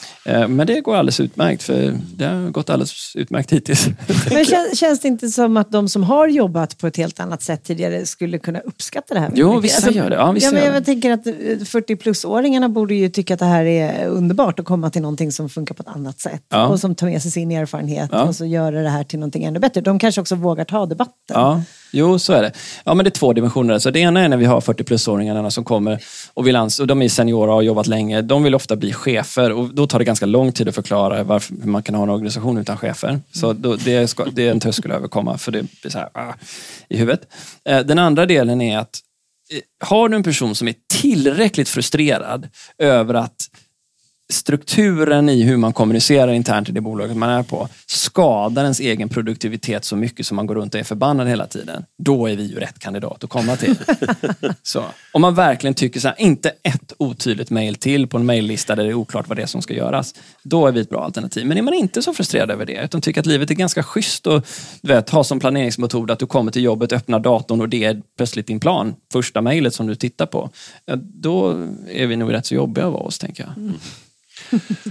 Men det går alldeles utmärkt för det har gått alldeles utmärkt hittills.
Men känns, känns det inte som att de som har jobbat på ett helt annat sätt tidigare skulle kunna uppskatta det här?
Jo, vissa alltså, gör det. Ja, vissa
ja, men jag
gör det.
tänker att fyrtio-plus-åringarna borde ju tycka att det här är underbart att komma till någonting som funkar på ett annat sätt. Ja. Och som tar med sig sin erfarenhet ja. och så gör det här till någonting ännu bättre. De kanske också vågar ta debatten.
Ja. Jo, så är det. Ja, men det är två dimensioner. Så det ena är när vi har fyrtio-plus-åringarna som kommer och vill ans- och de är seniora och har jobbat länge. De vill ofta bli chefer och då tar det ganska lång tid att förklara varför man kan ha en organisation utan chefer. Så då, det, ska, det är en tröskel att överkomma för det blir så här ah, i huvudet. Eh, den andra delen är att eh, har du en person som är tillräckligt frustrerad över att strukturen i hur man kommunicerar internt i det bolaget man är på skadar ens egen produktivitet så mycket som man går runt och är förbannad hela tiden. Då är vi ju rätt kandidat att komma till. Så. Om man verkligen tycker så här, inte ett otydligt mejl till på en mejllista där det är oklart vad det är som ska göras, då är vi ett bra alternativ. Men är man inte så frustrerad över det utan tycker att livet är ganska schysst och du vet, ha som planeringsmetod att du kommer till jobbet, öppnar datorn och det är plötsligt din plan, första mejlet som du tittar på, då är vi nog rätt så jobbiga av oss, tänker jag. Mm.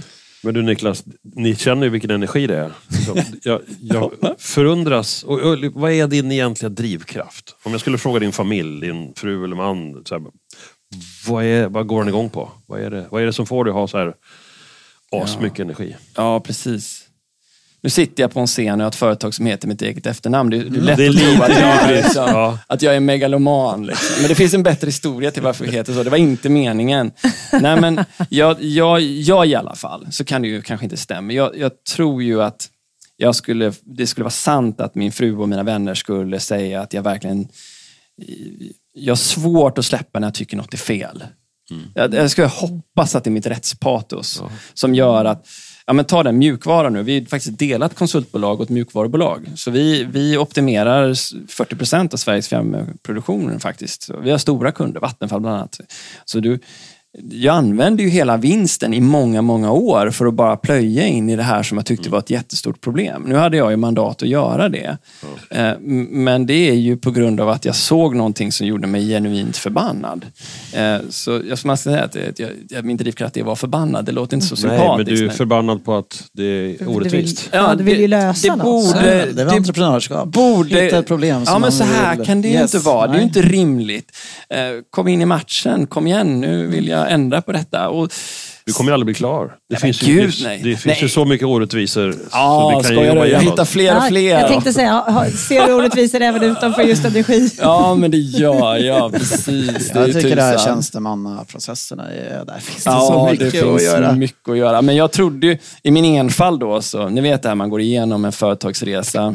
Men du Niklas, ni känner ju vilken energi det är. Så jag, jag förundras. Och, och, vad är din egentliga drivkraft? Om jag skulle fråga din familj, din fru eller man. Så här, vad, är, vad går den igång på? Vad är det, vad är det som får dig att ha så här asmycket
ja.
energi?
Ja, precis. Nu sitter jag på en scen och har ett företag som heter mitt eget efternamn. Det är, det är lätt
det är
att tro att jag, är, liksom,
ja.
att jag är megaloman. Liksom. Men det finns en bättre historia till varför vi heter så. Det var inte meningen. Nej, men jag, jag, jag i alla fall, så kan det ju kanske inte stämma. Jag, jag tror ju att jag skulle, det skulle vara sant att min fru och mina vänner skulle säga att jag verkligen... Jag har svårt att släppa när jag tycker något är fel. Mm. Jag, jag skulle hoppas att det är mitt rättspatos ja. som gör att... Ja, men ta den mjukvara nu. Vi har faktiskt delat konsultbolag och ett mjukvarubolag. Så vi, vi optimerar fyrtio procent av Sveriges fjärrproduktion faktiskt. Så vi har stora kunder, Vattenfall bland annat. Så du, jag använde ju hela vinsten i många, många år för att bara plöja in i det här som jag tyckte var ett jättestort problem. Nu hade jag ju mandat att göra det. Mm. Men det är ju på grund av att jag såg någonting som gjorde mig genuint förbannad. Så jag ska säga att jag, jag, min drivkraft är att vara förbannad. Det låter inte så sympatiskt.
Nej, men du är förbannad på att det är orättvist.
Ja, du vill ju lösa
det, det borde,
det är väl entreprenörskap.
Borde,
hitta ett problem som
ja, men så här
vill,
kan det ju
yes,
inte vara.
nej.
Det är ju inte rimligt. Kom in i matchen, kom igen, nu vill jag ändra på detta. Och,
du kommer ju aldrig bli klar. Det
nej,
finns,
Gud,
ju,
nej.
det finns
nej.
ju så mycket orättvisor.
Ja,
så vi kan
ska
ju
jag, jag hittar
oss.
fler och fler.
Ja, jag tänkte säga, ser du orättvisor även utanför just energi?
Ja, men det gör jag, precis. Det
jag tycker det här
tusan.
tjänstemannaprocesserna, är, där finns det
ja,
så mycket
det finns
att göra.
mycket att göra. Men jag trodde ju, i min enfald då, så, ni vet det här, man går igenom en företagsresa.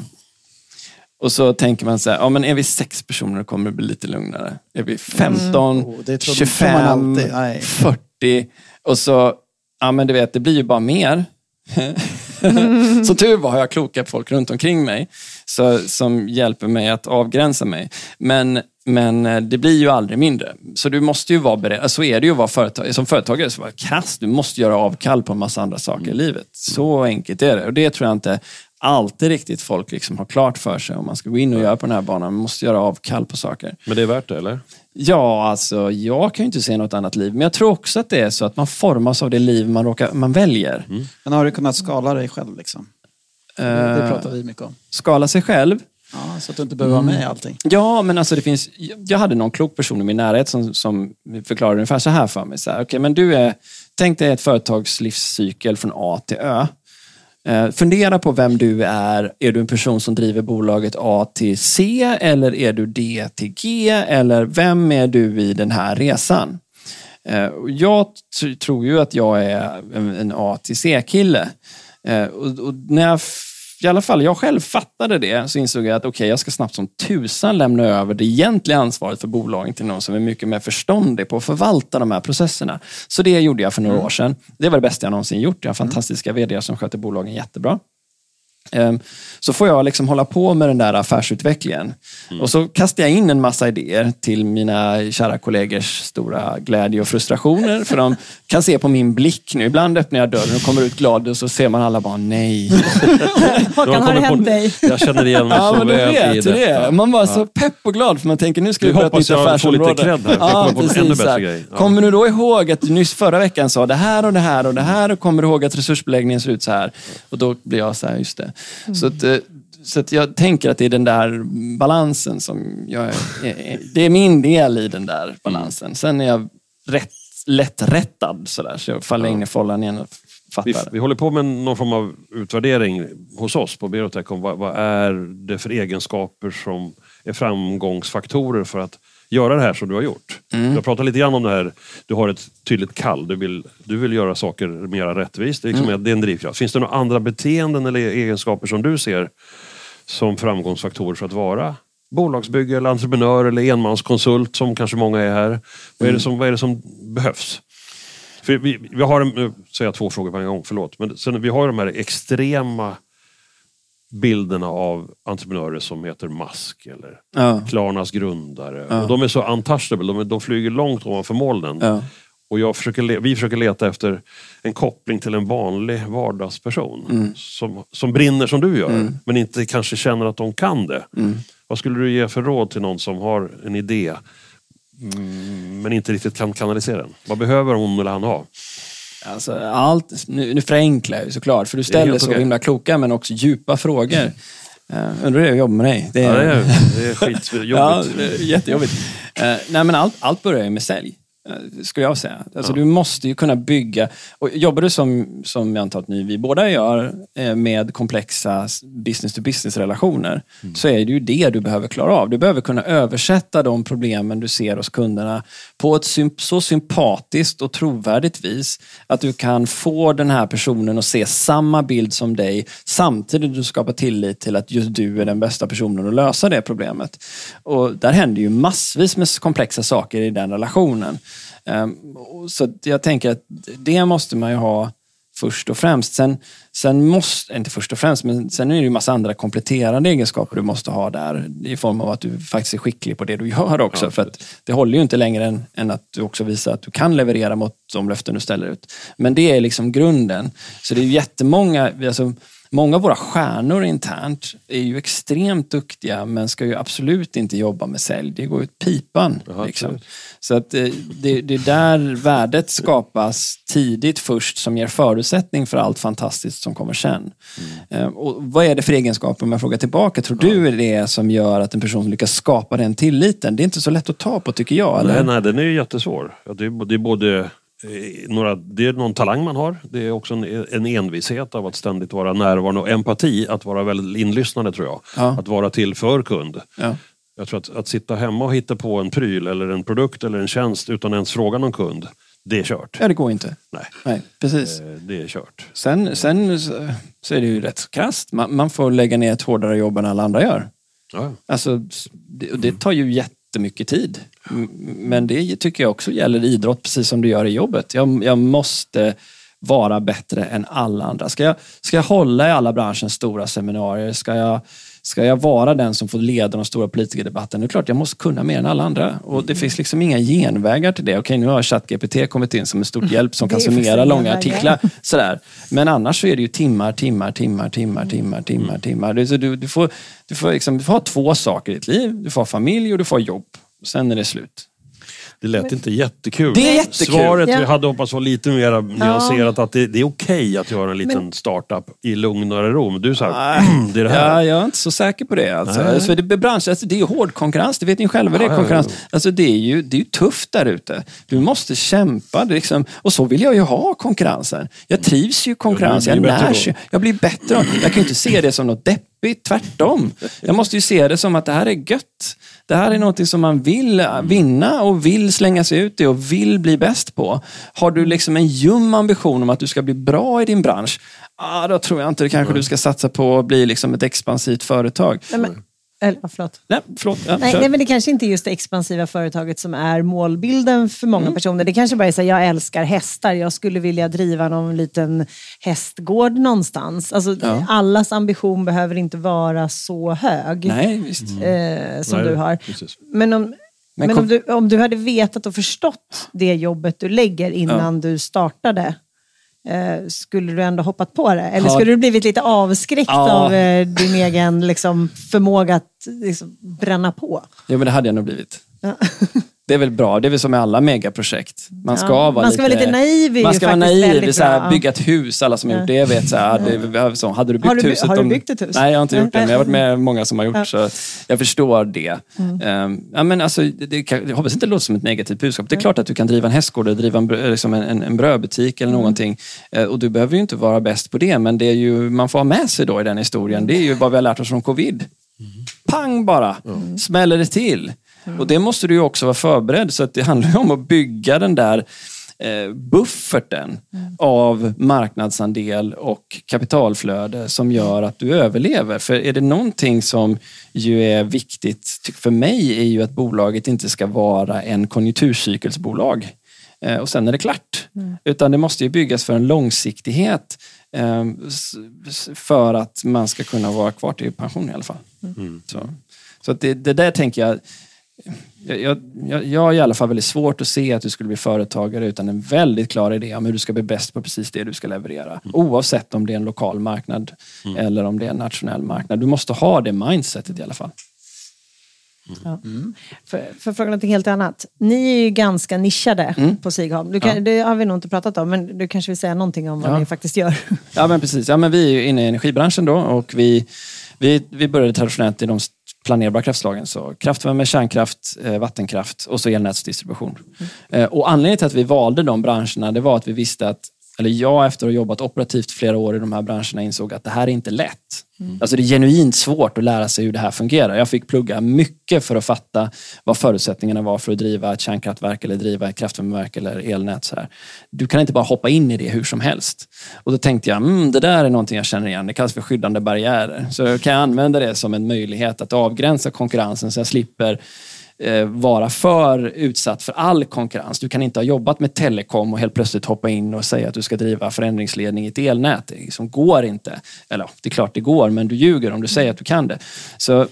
Och så tänker man så här, ja men är vi sex personer kommer det bli lite lugnare. Är vi femton,
mm. oh, det tror,
tjugofem, fyrtio och så, ja men du vet, det blir ju bara mer. Mm. Så tur var har jag kloka folk runt omkring mig så, som hjälper mig att avgränsa mig. Men, men det blir ju aldrig mindre. Så du måste ju vara beredd, så är det ju att vara företag, som företagare så var krass, du måste göra avkall på en massa andra saker i livet. Så enkelt är det. Och det tror jag inte alltid riktigt folk liksom har klart för sig om man ska gå in och göra på den här banan. Man måste göra avkall på saker.
Men det är värt det, eller?
Ja, alltså jag kan ju inte se något annat liv. Men jag tror också att det är så att man formas av det liv man, råkar, man väljer.
Mm. Men har du kunnat skala dig själv liksom? Uh, det pratar vi mycket om.
Skala sig själv?
Ja, så att du inte behöver vara med i allting.
Ja, men alltså det finns... Jag hade någon klok person i min närhet som, som förklarade ungefär så här för mig. Så här, okej, men du är... Tänk dig ett företags livscykel från A till Ö. Uh, fundera på vem du är. Är du en person som driver bolaget A till C eller är du D till G eller vem är du i den här resan? Uh, jag t- tror ju att jag är en, en A till C-kille. Uh, och, och när jag i alla fall jag själv fattade det så insåg jag att okej, okay, jag ska snabbt som tusan lämna över det egentliga ansvaret för bolagen till någon som är mycket mer förståndig på att förvalta de här processerna. Så det gjorde jag för några mm. år sedan. Det var det bästa jag någonsin gjort. Jag har fantastiska mm. vd:ar som sköter bolagen jättebra. Så får jag liksom hålla på med den där affärsutvecklingen. Mm. Och så kastar jag in en massa idéer till mina kära kollegors stora glädje och frustrationer. För de kan se på min blick nu. Ibland öppnar jag dörren och kommer ut glad och så ser man alla bara nej.
Håkan, har det hänt dig?
Jag känner igen mig
ja,
så väl i det.
det. Man var så pepp och glad för man tänker nu ska vi börja ett nytt affärsområde.
Jag hoppas jag får lite cred här.
Ja,
jag på en ännu bättre grej. Ja.
Kommer du då ihåg att du nyss förra veckan sa det här och det här och det här och kommer du ihåg att resursbeläggningen ser ut så här? Och då blir jag så här, just det. Mm. Så, att, så att jag tänker att det är den där balansen som jag är, det är min del i den där balansen. Mm. Sen är jag rätt, lätt rättad sådär, så jag faller ja. in i follan igen och fattar.
Vi, vi håller på med någon form av utvärdering hos oss på Berotech om vad, vad är det för egenskaper som är framgångsfaktorer för att göra det här som du har gjort. Mm. Jag pratar lite grann om det här, du har ett tydligt kall, du vill, du vill göra saker mer rättvist. Det är, liksom mm. det är en drivkraft. Finns det några andra beteenden eller egenskaper som du ser som framgångsfaktorer för att vara bolagsbygge eller entreprenör eller enmanskonsult som kanske många är här? Mm. Vad är det som, vad är det som behövs? För vi, vi har, nu säger jag två frågor på en gång, förlåt. Men sen, vi har de här extrema bilderna av entreprenörer som heter Musk eller ja. Klarnas grundare. Ja. Och de är så untouchable, de, de flyger långt ovanför molnen. Ja. Och jag försöker, vi försöker leta efter en koppling till en vanlig vardagsperson mm. som, som brinner som du gör, mm. men inte kanske känner att de kan det. Mm. Vad skulle du ge för råd till någon som har en idé mm, men inte riktigt kan kanalisera den? Vad behöver hon eller han ha?
Alltså, allt, nu, nu förenklar jag ju såklart, för du ställer så himla kloka men också djupa frågor. Uh, undrar hur jag jobbar med dig? Det är,
ja, det är, det är skitjobbigt.
Ja, det är jättejobbigt. Uh, nej, men allt, allt börjar ju med sälj. Skulle jag säga. Alltså, ja. Du måste ju kunna bygga. Och jobbar du som, som jag antar att ni, vi båda gör med komplexa business-to-business-relationer mm. så är det ju det du behöver klara av. Du behöver kunna översätta de problemen du ser hos kunderna på ett så sympatiskt och trovärdigt vis att du kan få den här personen att se samma bild som dig samtidigt du skapar tillit till att just du är den bästa personen att lösa det problemet. Och där händer ju massvis med komplexa saker i den relationen. Um, så jag tänker att det måste man ju ha först och främst. Sen, sen måste, inte först och främst, men sen är det ju en massa andra kompletterande egenskaper du måste ha där i form av att du faktiskt är skicklig på det du gör också. Ja, för att det håller ju inte längre än, än att du också visar att du kan leverera mot de löften du ställer ut. Men det är liksom grunden. Så det är ju jättemånga, alltså många av våra stjärnor internt är ju extremt duktiga men ska ju absolut inte jobba med sälj. Det går ut pipan. Jaha, liksom. Så att det, det, det är där värdet skapas tidigt först som ger förutsättning för allt fantastiskt som kommer sen. Mm. Och vad är det för egenskaper, om jag frågar tillbaka, tror ja. du är det som gör att en person lyckas skapa den tilliten? Det är inte så lätt att ta på, tycker jag. Eller?
Nej, nej, den är ju jättesvår. Det är, det är både... Några, det är någon talang man har. Det är också en, en envishet av att ständigt vara närvarande och empati, att vara väldigt inlyssnande tror jag. Ja. Att vara till för kund. Ja. Jag tror att, att sitta hemma och hitta på en pryl eller en produkt eller en tjänst utan ens fråga någon kund, det är kört.
Ja, det går inte.
Nej,
Nej precis.
Det är kört.
Sen, sen så är det ju rätt krasst. Man, man får lägga ner ett hårdare jobb än alla andra gör. Ja. Alltså, det, det tar ju jättemycket tid. Men det tycker jag också gäller idrott precis som du gör i jobbet. Jag, jag måste vara bättre än alla andra. Ska jag, ska jag hålla i alla branschens stora seminarier? Ska jag, ska jag vara den som får leda de stora politikerdebatten? Det är klart jag måste kunna mer än alla andra. Och det finns liksom inga genvägar till det. Okej, nu har ChatGPT kommit in som en stort hjälp som kan summera långa artiklar. Sådär. Men annars så är det ju timmar, timmar, timmar, timmar, timmar, timmar, timmar. Så du, du, får, du, får liksom, du får ha två saker i ditt liv. Du får ha familj och du får ha jobb. Sen är det slut.
Det lät inte jättekul.
Det är jättekul.
Svaret
ja.
vi hade hoppats vara lite mer nyanserat, att det, det är okej att göra en liten men... startup i lugnare ro. Men du sa, det är det här.
Ja, jag är inte så säker på det. Alltså. Alltså, det, bransch, alltså, det är hård konkurrens, det vet ni själva. Det är konkurrens. Alltså, det, är ju, det är ju tufft där ute. Du måste kämpa. Det liksom, och så vill jag ju ha konkurrensen. Jag trivs ju i konkurrens. Jag, närs, jag blir bättre. Jag kan ju inte se det som något deppigt. Tvärtom. Jag måste ju se det som att det här är gött. Det här är något som man vill vinna och vill slänga sig ut i och vill bli bäst på. Har du liksom en ljum ambition om att du ska bli bra i din bransch, ah, då tror jag inte det kanske du ska satsa på att bli liksom ett expansivt företag.
Nej, men, eller, förlåt.
Nej, förlåt. Ja,
nej, nej, men det kanske inte är just det expansiva företaget som är målbilden för många mm. personer. Det kanske bara är så här, jag älskar hästar. Jag skulle vilja driva någon liten hästgård någonstans. Alltså, ja. Allas ambition behöver inte vara så hög.
Nej, visst.
Eh, som
nej,
du har.
Precis.
Men, om, men, men kom... om, du, om du hade vetat och förstått det jobbet du lägger innan ja. du startade, Eh, skulle du ändå hoppat på det? Eller ja. skulle du blivit lite avskräckt ja. av eh, din egen liksom, förmåga att liksom, bränna på?
Ja, men det hade jag nog blivit.
Ja.
Det är väl bra, det är väl som med alla megaprojekt. Man ska, ja, vara,
man ska
lite,
vara lite naiv.
Man ska vara naiv, så här, bygga ett hus, alla som har gjort det vet så här, det, så, hade du byggt
har du,
huset?
Har du
om,
byggt ett hus?
Nej, jag har inte gjort det, men jag har varit med många som har gjort, ja. så jag förstår det. Mm. Um, ja, men alltså, det, det, jag hoppas inte det låter som ett negativt budskap. Det är klart att du kan driva en hästgård eller driva en, liksom en, en brödbutik eller någonting. Mm. Uh, och du behöver ju inte vara bäst på det, men det är ju, man får ha med sig då i den historien. Det är ju vad vi har lärt oss från covid. Mm. Pang bara, mm. smäller det till. Mm. Och det måste du ju också vara förberedd, så att det handlar ju om att bygga den där eh, bufferten mm. av marknadsandel och kapitalflöde som gör att du överlever. För är det någonting som ju är viktigt för mig är ju att bolaget inte ska vara en konjunkturcykelsbolag eh, och sen är det klart. Mm. Utan det måste ju byggas för en långsiktighet eh, för att man ska kunna vara kvar till pension i alla fall. Mm. Så, så att det, det där tänker jag Jag, jag, jag har i alla fall väldigt svårt att se att du skulle bli företagare utan en väldigt klar idé om hur du ska bli bäst på precis det du ska leverera. Mm. Oavsett om det är en lokal marknad mm. eller om det är en nationell marknad. Du måste ha det mindsetet i alla fall.
Ja. Mm. För, för fråga något helt annat. Ni är ju ganska nischade mm. på Sigholm. Du kan, ja. Det har vi nog inte pratat om, men du kanske vill säga någonting om vad ja. ni faktiskt gör. Ja, men precis. Ja, men vi är ju inne i energibranschen då och vi, vi, vi började traditionellt i de planerbara kraftslagen. Så kraftvärme, kärnkraft, vattenkraft och så elnätsdistribution. Mm. Och anledningen till att vi valde de branscherna, det var att vi visste att eller jag efter att ha jobbat operativt flera år i de här branscherna insåg att det här är inte lätt. Mm. Alltså det är genuint svårt att lära sig hur det här fungerar. Jag fick plugga mycket för att fatta vad förutsättningarna var för att driva ett kärnkraftverk eller driva ett kraftvärmeverk eller elnät. Så här. Du kan inte bara hoppa in i det hur som helst. Och då tänkte jag, mm, det där är någonting jag känner igen. Det kallas för skyddande barriärer. Så kan jag använda det som en möjlighet att avgränsa konkurrensen så jag slipper vara för utsatt för all konkurrens. Du kan inte ha jobbat med telekom och helt plötsligt hoppa in och säga att du ska driva förändringsledning i ett elnät. Det liksom går inte. Eller det är klart det går, men du ljuger om du säger att du kan det. Så,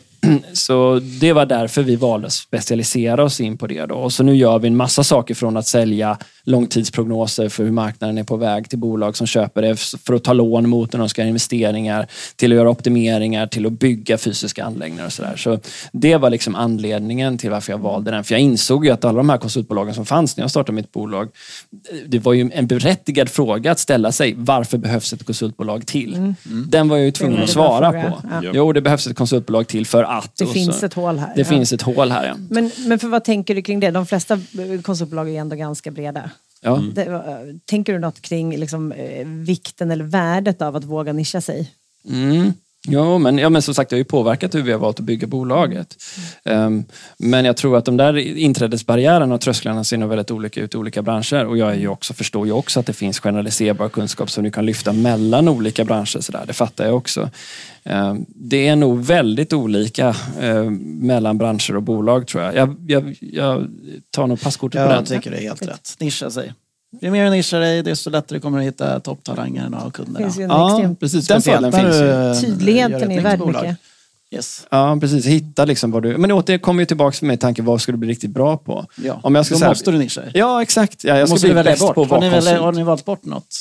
så det var därför vi valde att specialisera oss in på det då. Och så nu gör vi en massa saker från att sälja långtidsprognoser för hur marknaden är på väg till bolag som köper det för att ta lån mot när de ska göra investeringar, till att göra optimeringar, till att bygga fysiska anläggningar och sådär. Så det var liksom anledningen till varför jag valde den. För jag insåg ju att alla de här konsultbolagen som fanns när jag startade mitt bolag, det var ju en berättigad fråga att ställa sig, varför behövs ett konsultbolag till? Mm. Den var jag ju tvungen att svara på. Ja. Jo, det behövs ett konsultbolag till för att. Det finns
så.
ett hål här.
Det
ja.
finns ett hål här, ja.
Men, men för vad tänker du kring det? De flesta konsultbolag är ändå ganska breda. Ja. Mm. Det, tänker du något kring liksom, eh, vikten eller värdet av att våga nischa sig?
Mm. Ja, men, ja, men som sagt, det har ju påverkat hur vi har valt att bygga bolaget. Mm. Um, men jag tror att de där inträdesbarriärerna och trösklarna ser nog väldigt olika ut i olika branscher. Och jag är ju också, förstår ju också att det finns generaliserbar kunskap som du kan lyfta mellan olika branscher. Så där. Det fattar jag också. Um, det är nog väldigt olika uh, mellan branscher och bolag, tror jag. Jag, jag, jag tar nog passkortet
ja,
på den.
Jag tycker det är helt rätt. Nischa sig. Ju mer du nischar dig, desto lättare kommer du hitta topptalangerna och kunderna.
Finns ju en
ja,
extrem...
precis. Den fördelen finns ju.
Tydligheten är värd mycket.
Yes.
Ja, precis. Hitta liksom vad du... Men åter kommer ju tillbaka med tanken, vad ska du bli riktigt bra på?
Ja,
om jag ska
då
säga...
måste du nischa dig.
Ja, exakt. Ja, jag ska
måste
bli
välja
bäst
bort.
på vad
har, ni väl, har ni valt bort något?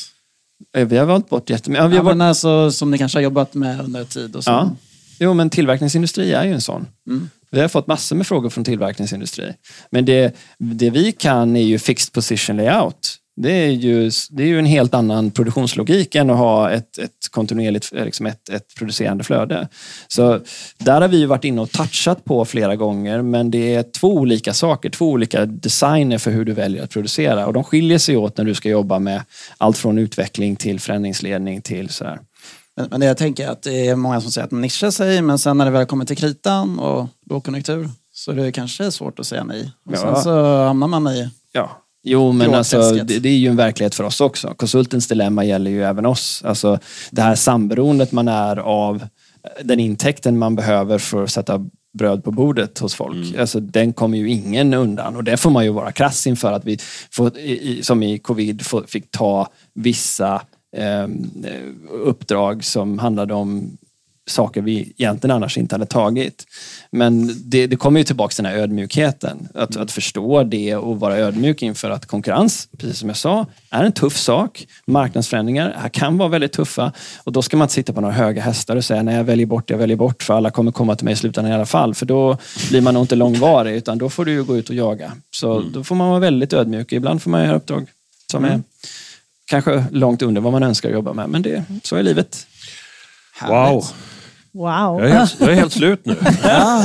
Vi har valt bort jättemycket. Ja, vi har
ja,
varit...
men alltså, som ni kanske har jobbat med under tid och så.
Ja. Jo, men tillverkningsindustri är ju en sån.
Mm.
Vi har fått massor med frågor från tillverkningsindustri. Men det, det vi kan är ju fixed position layout. Det är, ju, det är ju en helt annan produktionslogik än att ha ett, ett kontinuerligt liksom ett, ett producerande flöde. Så där har vi ju varit inne och touchat på flera gånger, men det är två olika saker, två olika designer för hur du väljer att producera. Och de skiljer sig åt när du ska jobba med allt från utveckling till förändringsledning till sådär.
Men, men det jag tänker är att det är många som säger att man nischar sig, men sen när det väl kommer till kritan och lågkonjunktur så är det kanske svårt att säga nej. Och
ja.
sen så hamnar man i...
Ja. Jo, men alltså, det, det är ju en verklighet för oss också. Konsultens dilemma gäller ju även oss. Alltså, det här samberoendet man är av den intäkten man behöver för att sätta bröd på bordet hos folk. Mm. Alltså, den kommer ju ingen undan. Och det får man ju vara krass inför att vi, får, i, som i covid, får, fick ta vissa eh, uppdrag som handlade om saker vi egentligen annars inte hade tagit. Men det, det kommer ju tillbaka till den här ödmjukheten. Att, att förstå det och vara ödmjuk inför att konkurrens, precis som jag sa, är en tuff sak. Marknadsförändringar här kan vara väldigt tuffa. Och då ska man inte sitta på några höga hästar och säga nej, jag väljer bort, jag väljer bort, för alla kommer komma till mig i slutändan i alla fall. För då blir man nog inte långvarig, utan då får du ju gå ut och jaga. Så mm. då får man vara väldigt ödmjuk. Ibland får man göra uppdrag som mm. är kanske långt under vad man önskar jobba med. Men det, så är livet.
Wow!
Wow.
Jag är helt, jag är helt slut nu.
Ja.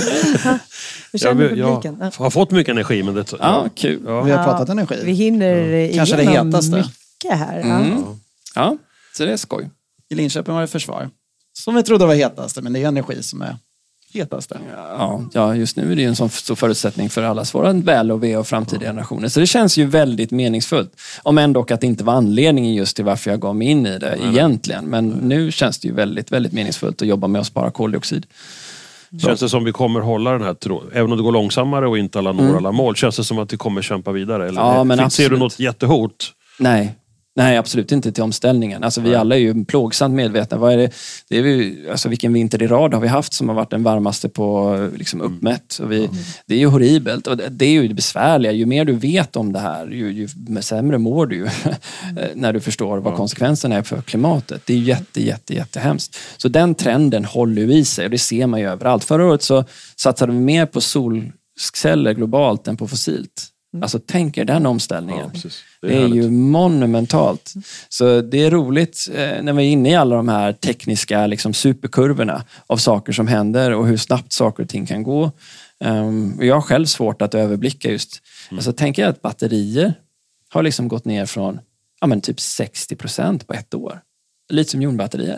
Jag, jag, jag har fått mycket energi, men det
ja, kul.
Ja. Vi har pratat energi.
Vi hinner
ja. Kanske det hetaste.
Mycket här.
Mm. Ja. ja, så det är skoj.
I Linköping var det försvar. Som vi trodde var hetaste, men det är energi som är hetaste.
Ja, ja, just nu är det ju en sån stor förutsättning för allas våra väl och ve och framtida generationer. Så det känns ju väldigt meningsfullt. Om ändå att det inte var anledningen just till varför jag gav mig in i det mm. egentligen. Men mm. nu känns det ju väldigt, väldigt meningsfullt att jobba med att spara koldioxid.
Känns det som vi kommer hålla den här tråden, även om det går långsammare och inte alla når mm. alla mål, känns det som att vi kommer kämpa vidare? Eller
ja, men
ser du något jättehot?
Nej. Nej, absolut inte till omställningen. Alltså, vi Nej. alla är ju plågsamt medvetna. Vad är det? Det är vi, alltså, vilken vinter i rad har vi haft som har varit den varmaste på liksom, uppmätt? Och vi, mm. Det är ju horribelt och det är ju det besvärliga. Ju mer du vet om det här, ju, ju sämre mår du ju när du förstår vad konsekvenserna är för klimatet. Det är ju jätte, jätte, jättehemskt. Så den trenden håller ju i sig och det ser man ju överallt. Förra året så satsade vi mer på solceller globalt än på fossilt. Alltså tänk er den omställningen. Ja, det är, det är ju monumentalt. Så det är roligt eh, när vi är inne i alla de här tekniska liksom, superkurvorna av saker som händer och hur snabbt saker och ting kan gå. Um, jag har själv svårt att överblicka just. Mm. Alltså tänker jag att batterier har liksom gått ner från ja, men typ sextio procent på ett år. Litiumjonbatterier.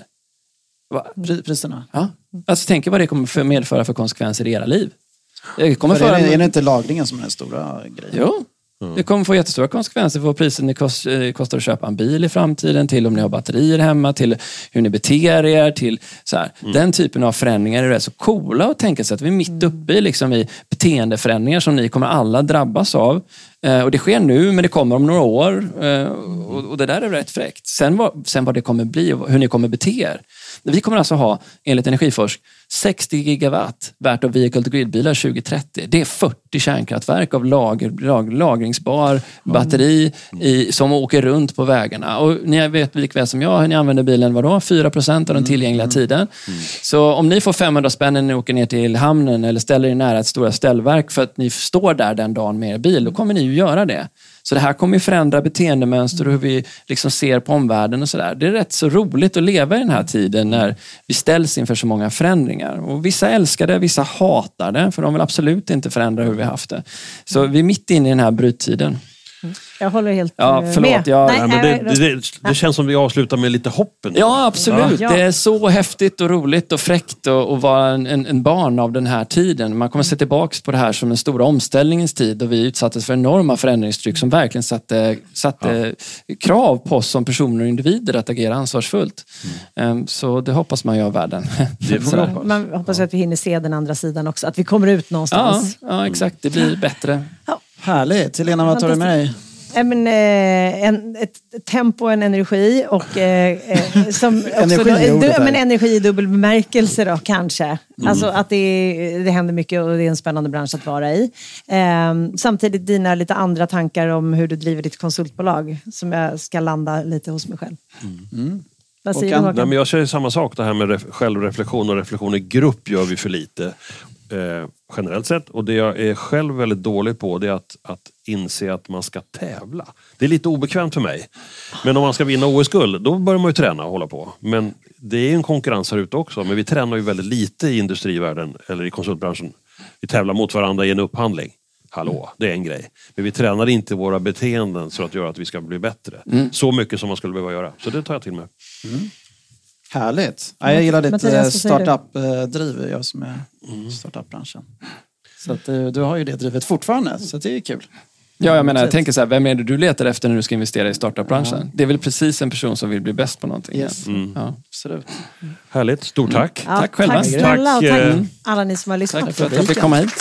Priserna?
Ja. Alltså tänk er vad det kommer för medföra för konsekvenser i era liv.
Det kommer för är, det, är det inte lagringen som är den stora grejen?
Jo, mm. det kommer få jättestora konsekvenser för vad priset kost, kostar att köpa en bil i framtiden, till om ni har batterier hemma, till hur ni beter er, till så här. Mm. Den typen av förändringar är rätt så coola att tänka sig att vi är mitt uppe i, liksom, i beteendeförändringar som ni kommer alla drabbas av. Eh, och det sker nu, men det kommer om några år. Eh, och, och det där är rätt fräckt. Sen vad, sen vad det kommer bli och hur ni kommer bete er. Vi kommer alltså ha, enligt Energiforsk, sextio gigawatt värt av vehicle to grid-bilar tjugo trettio. Det är fyrtio kärnkraftverk av lager, lag, lagringsbar batteri i, som åker runt på vägarna. Och ni vet likväl som jag, ni använder bilen vadå? fyra procent av den tillgängliga tiden. Mm. Så om ni får femhundra spänn när ni åker ner till hamnen eller ställer er nära ett stora ställverk för att ni står där den dagen med er bil, då kommer ni ju göra det. Så det här kommer ju förändra beteendemönster och hur vi liksom ser på omvärlden och sådär. Det är rätt så roligt att leva i den här tiden när vi ställs inför så många förändringar. Och vissa älskar det, vissa hatar det, för de vill absolut inte förändra hur vi har haft det. Så vi är mitt inne i den här bryttiden.
Jag håller helt
ja, förlåt,
med.
Jag,
Nej, men det, det, det, det känns som vi avslutar med lite hoppen.
Ja, absolut.
Ja.
Det är så häftigt och roligt och fräckt att, att vara en, en barn av den här tiden. Man kommer se tillbaka på det här som en stora omställningens tid och vi utsattes för enorma förändringstryck som verkligen satte, satte ja. krav på oss som personer och individer att agera ansvarsfullt. Mm. Så det hoppas man gör världen.
Det får hoppas. Man hoppas att vi hinner se den andra sidan också. Att vi kommer ut någonstans.
Ja, ja exakt. Det blir bättre.
Ja.
Härligt. Helena, vad tar du med dig?
Men, eh, en, ett tempo, en energi och eh, som också
energi,
då, du, men energi i dubbel bemärkelse då kanske. Mm. Alltså att det, det händer mycket och det är en spännande bransch att vara i. Eh, samtidigt dina lite andra tankar om hur du driver ditt konsultbolag som jag ska landa lite hos mig själv.
Mm. Mm.
Vad säger du, Håkan?
Nej, men jag säger samma sak, det här med ref- självreflektion och reflektion i grupp gör vi för lite. Eh, generellt sett. Och det jag är själv väldigt dålig på det är att, att inse att man ska tävla. Det är lite obekvämt för mig. Men om man ska vinna O S-guld, då börjar man ju träna och hålla på. Men det är en konkurrens här ute också. Men vi tränar ju väldigt lite i industrivärlden eller i konsultbranschen. Vi tävlar mot varandra i en upphandling. Hallå, det är en grej. Men vi tränar inte våra beteenden så att göra att vi ska bli bättre. Mm. Så mycket som man skulle behöva göra. Så det tar jag till mig. Mm.
Härligt. Ja, jag gillar ditt startup-driv, jag som är i startup-branschen. Så att du, du har ju det drivet fortfarande, så det är kul.
Ja, jag menar, jag tänker så här, vem är det du letar efter när du ska investera i startup-branschen? Ja. Det är väl precis en person som vill bli bäst på någonting.
Yes.
Mm. Ja.
Absolut.
Härligt, stort tack.
Ja,
tack själva.
Tack snälla och tack alla ni som har lyssnat.
Tack för att jag fick komma hit.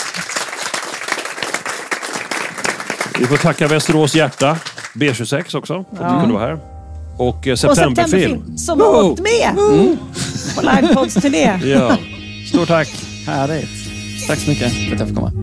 Vi får tacka Västerås Hjärta, B tjugosex också, för att ja. du kunde vara här. Och eh, Septemberfilm.
Och Septemberfilm som har åkt med mm. på Livepods-turné.
Ja, stort tack.
Härligt.
Tack så mycket för att jag fick komma.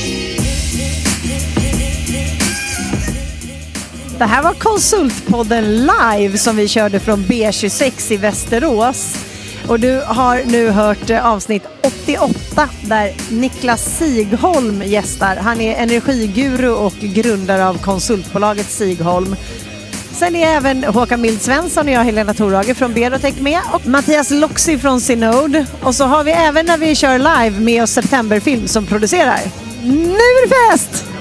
Det här var Konsultpodden live som vi körde från B tjugosex i Västerås. Och du har nu hört avsnitt åttioåtta där Niklas Sigholm gästar. Han är energiguru och grundare av konsultbolaget Sigholm. Sen är även Håkan Mild Svensson och jag, Helena Torhage från Berotech med. Och Mattias Loxi från Synode. Och så har vi även när vi kör live med oss Septemberfilm som producerar. Nu är det fest!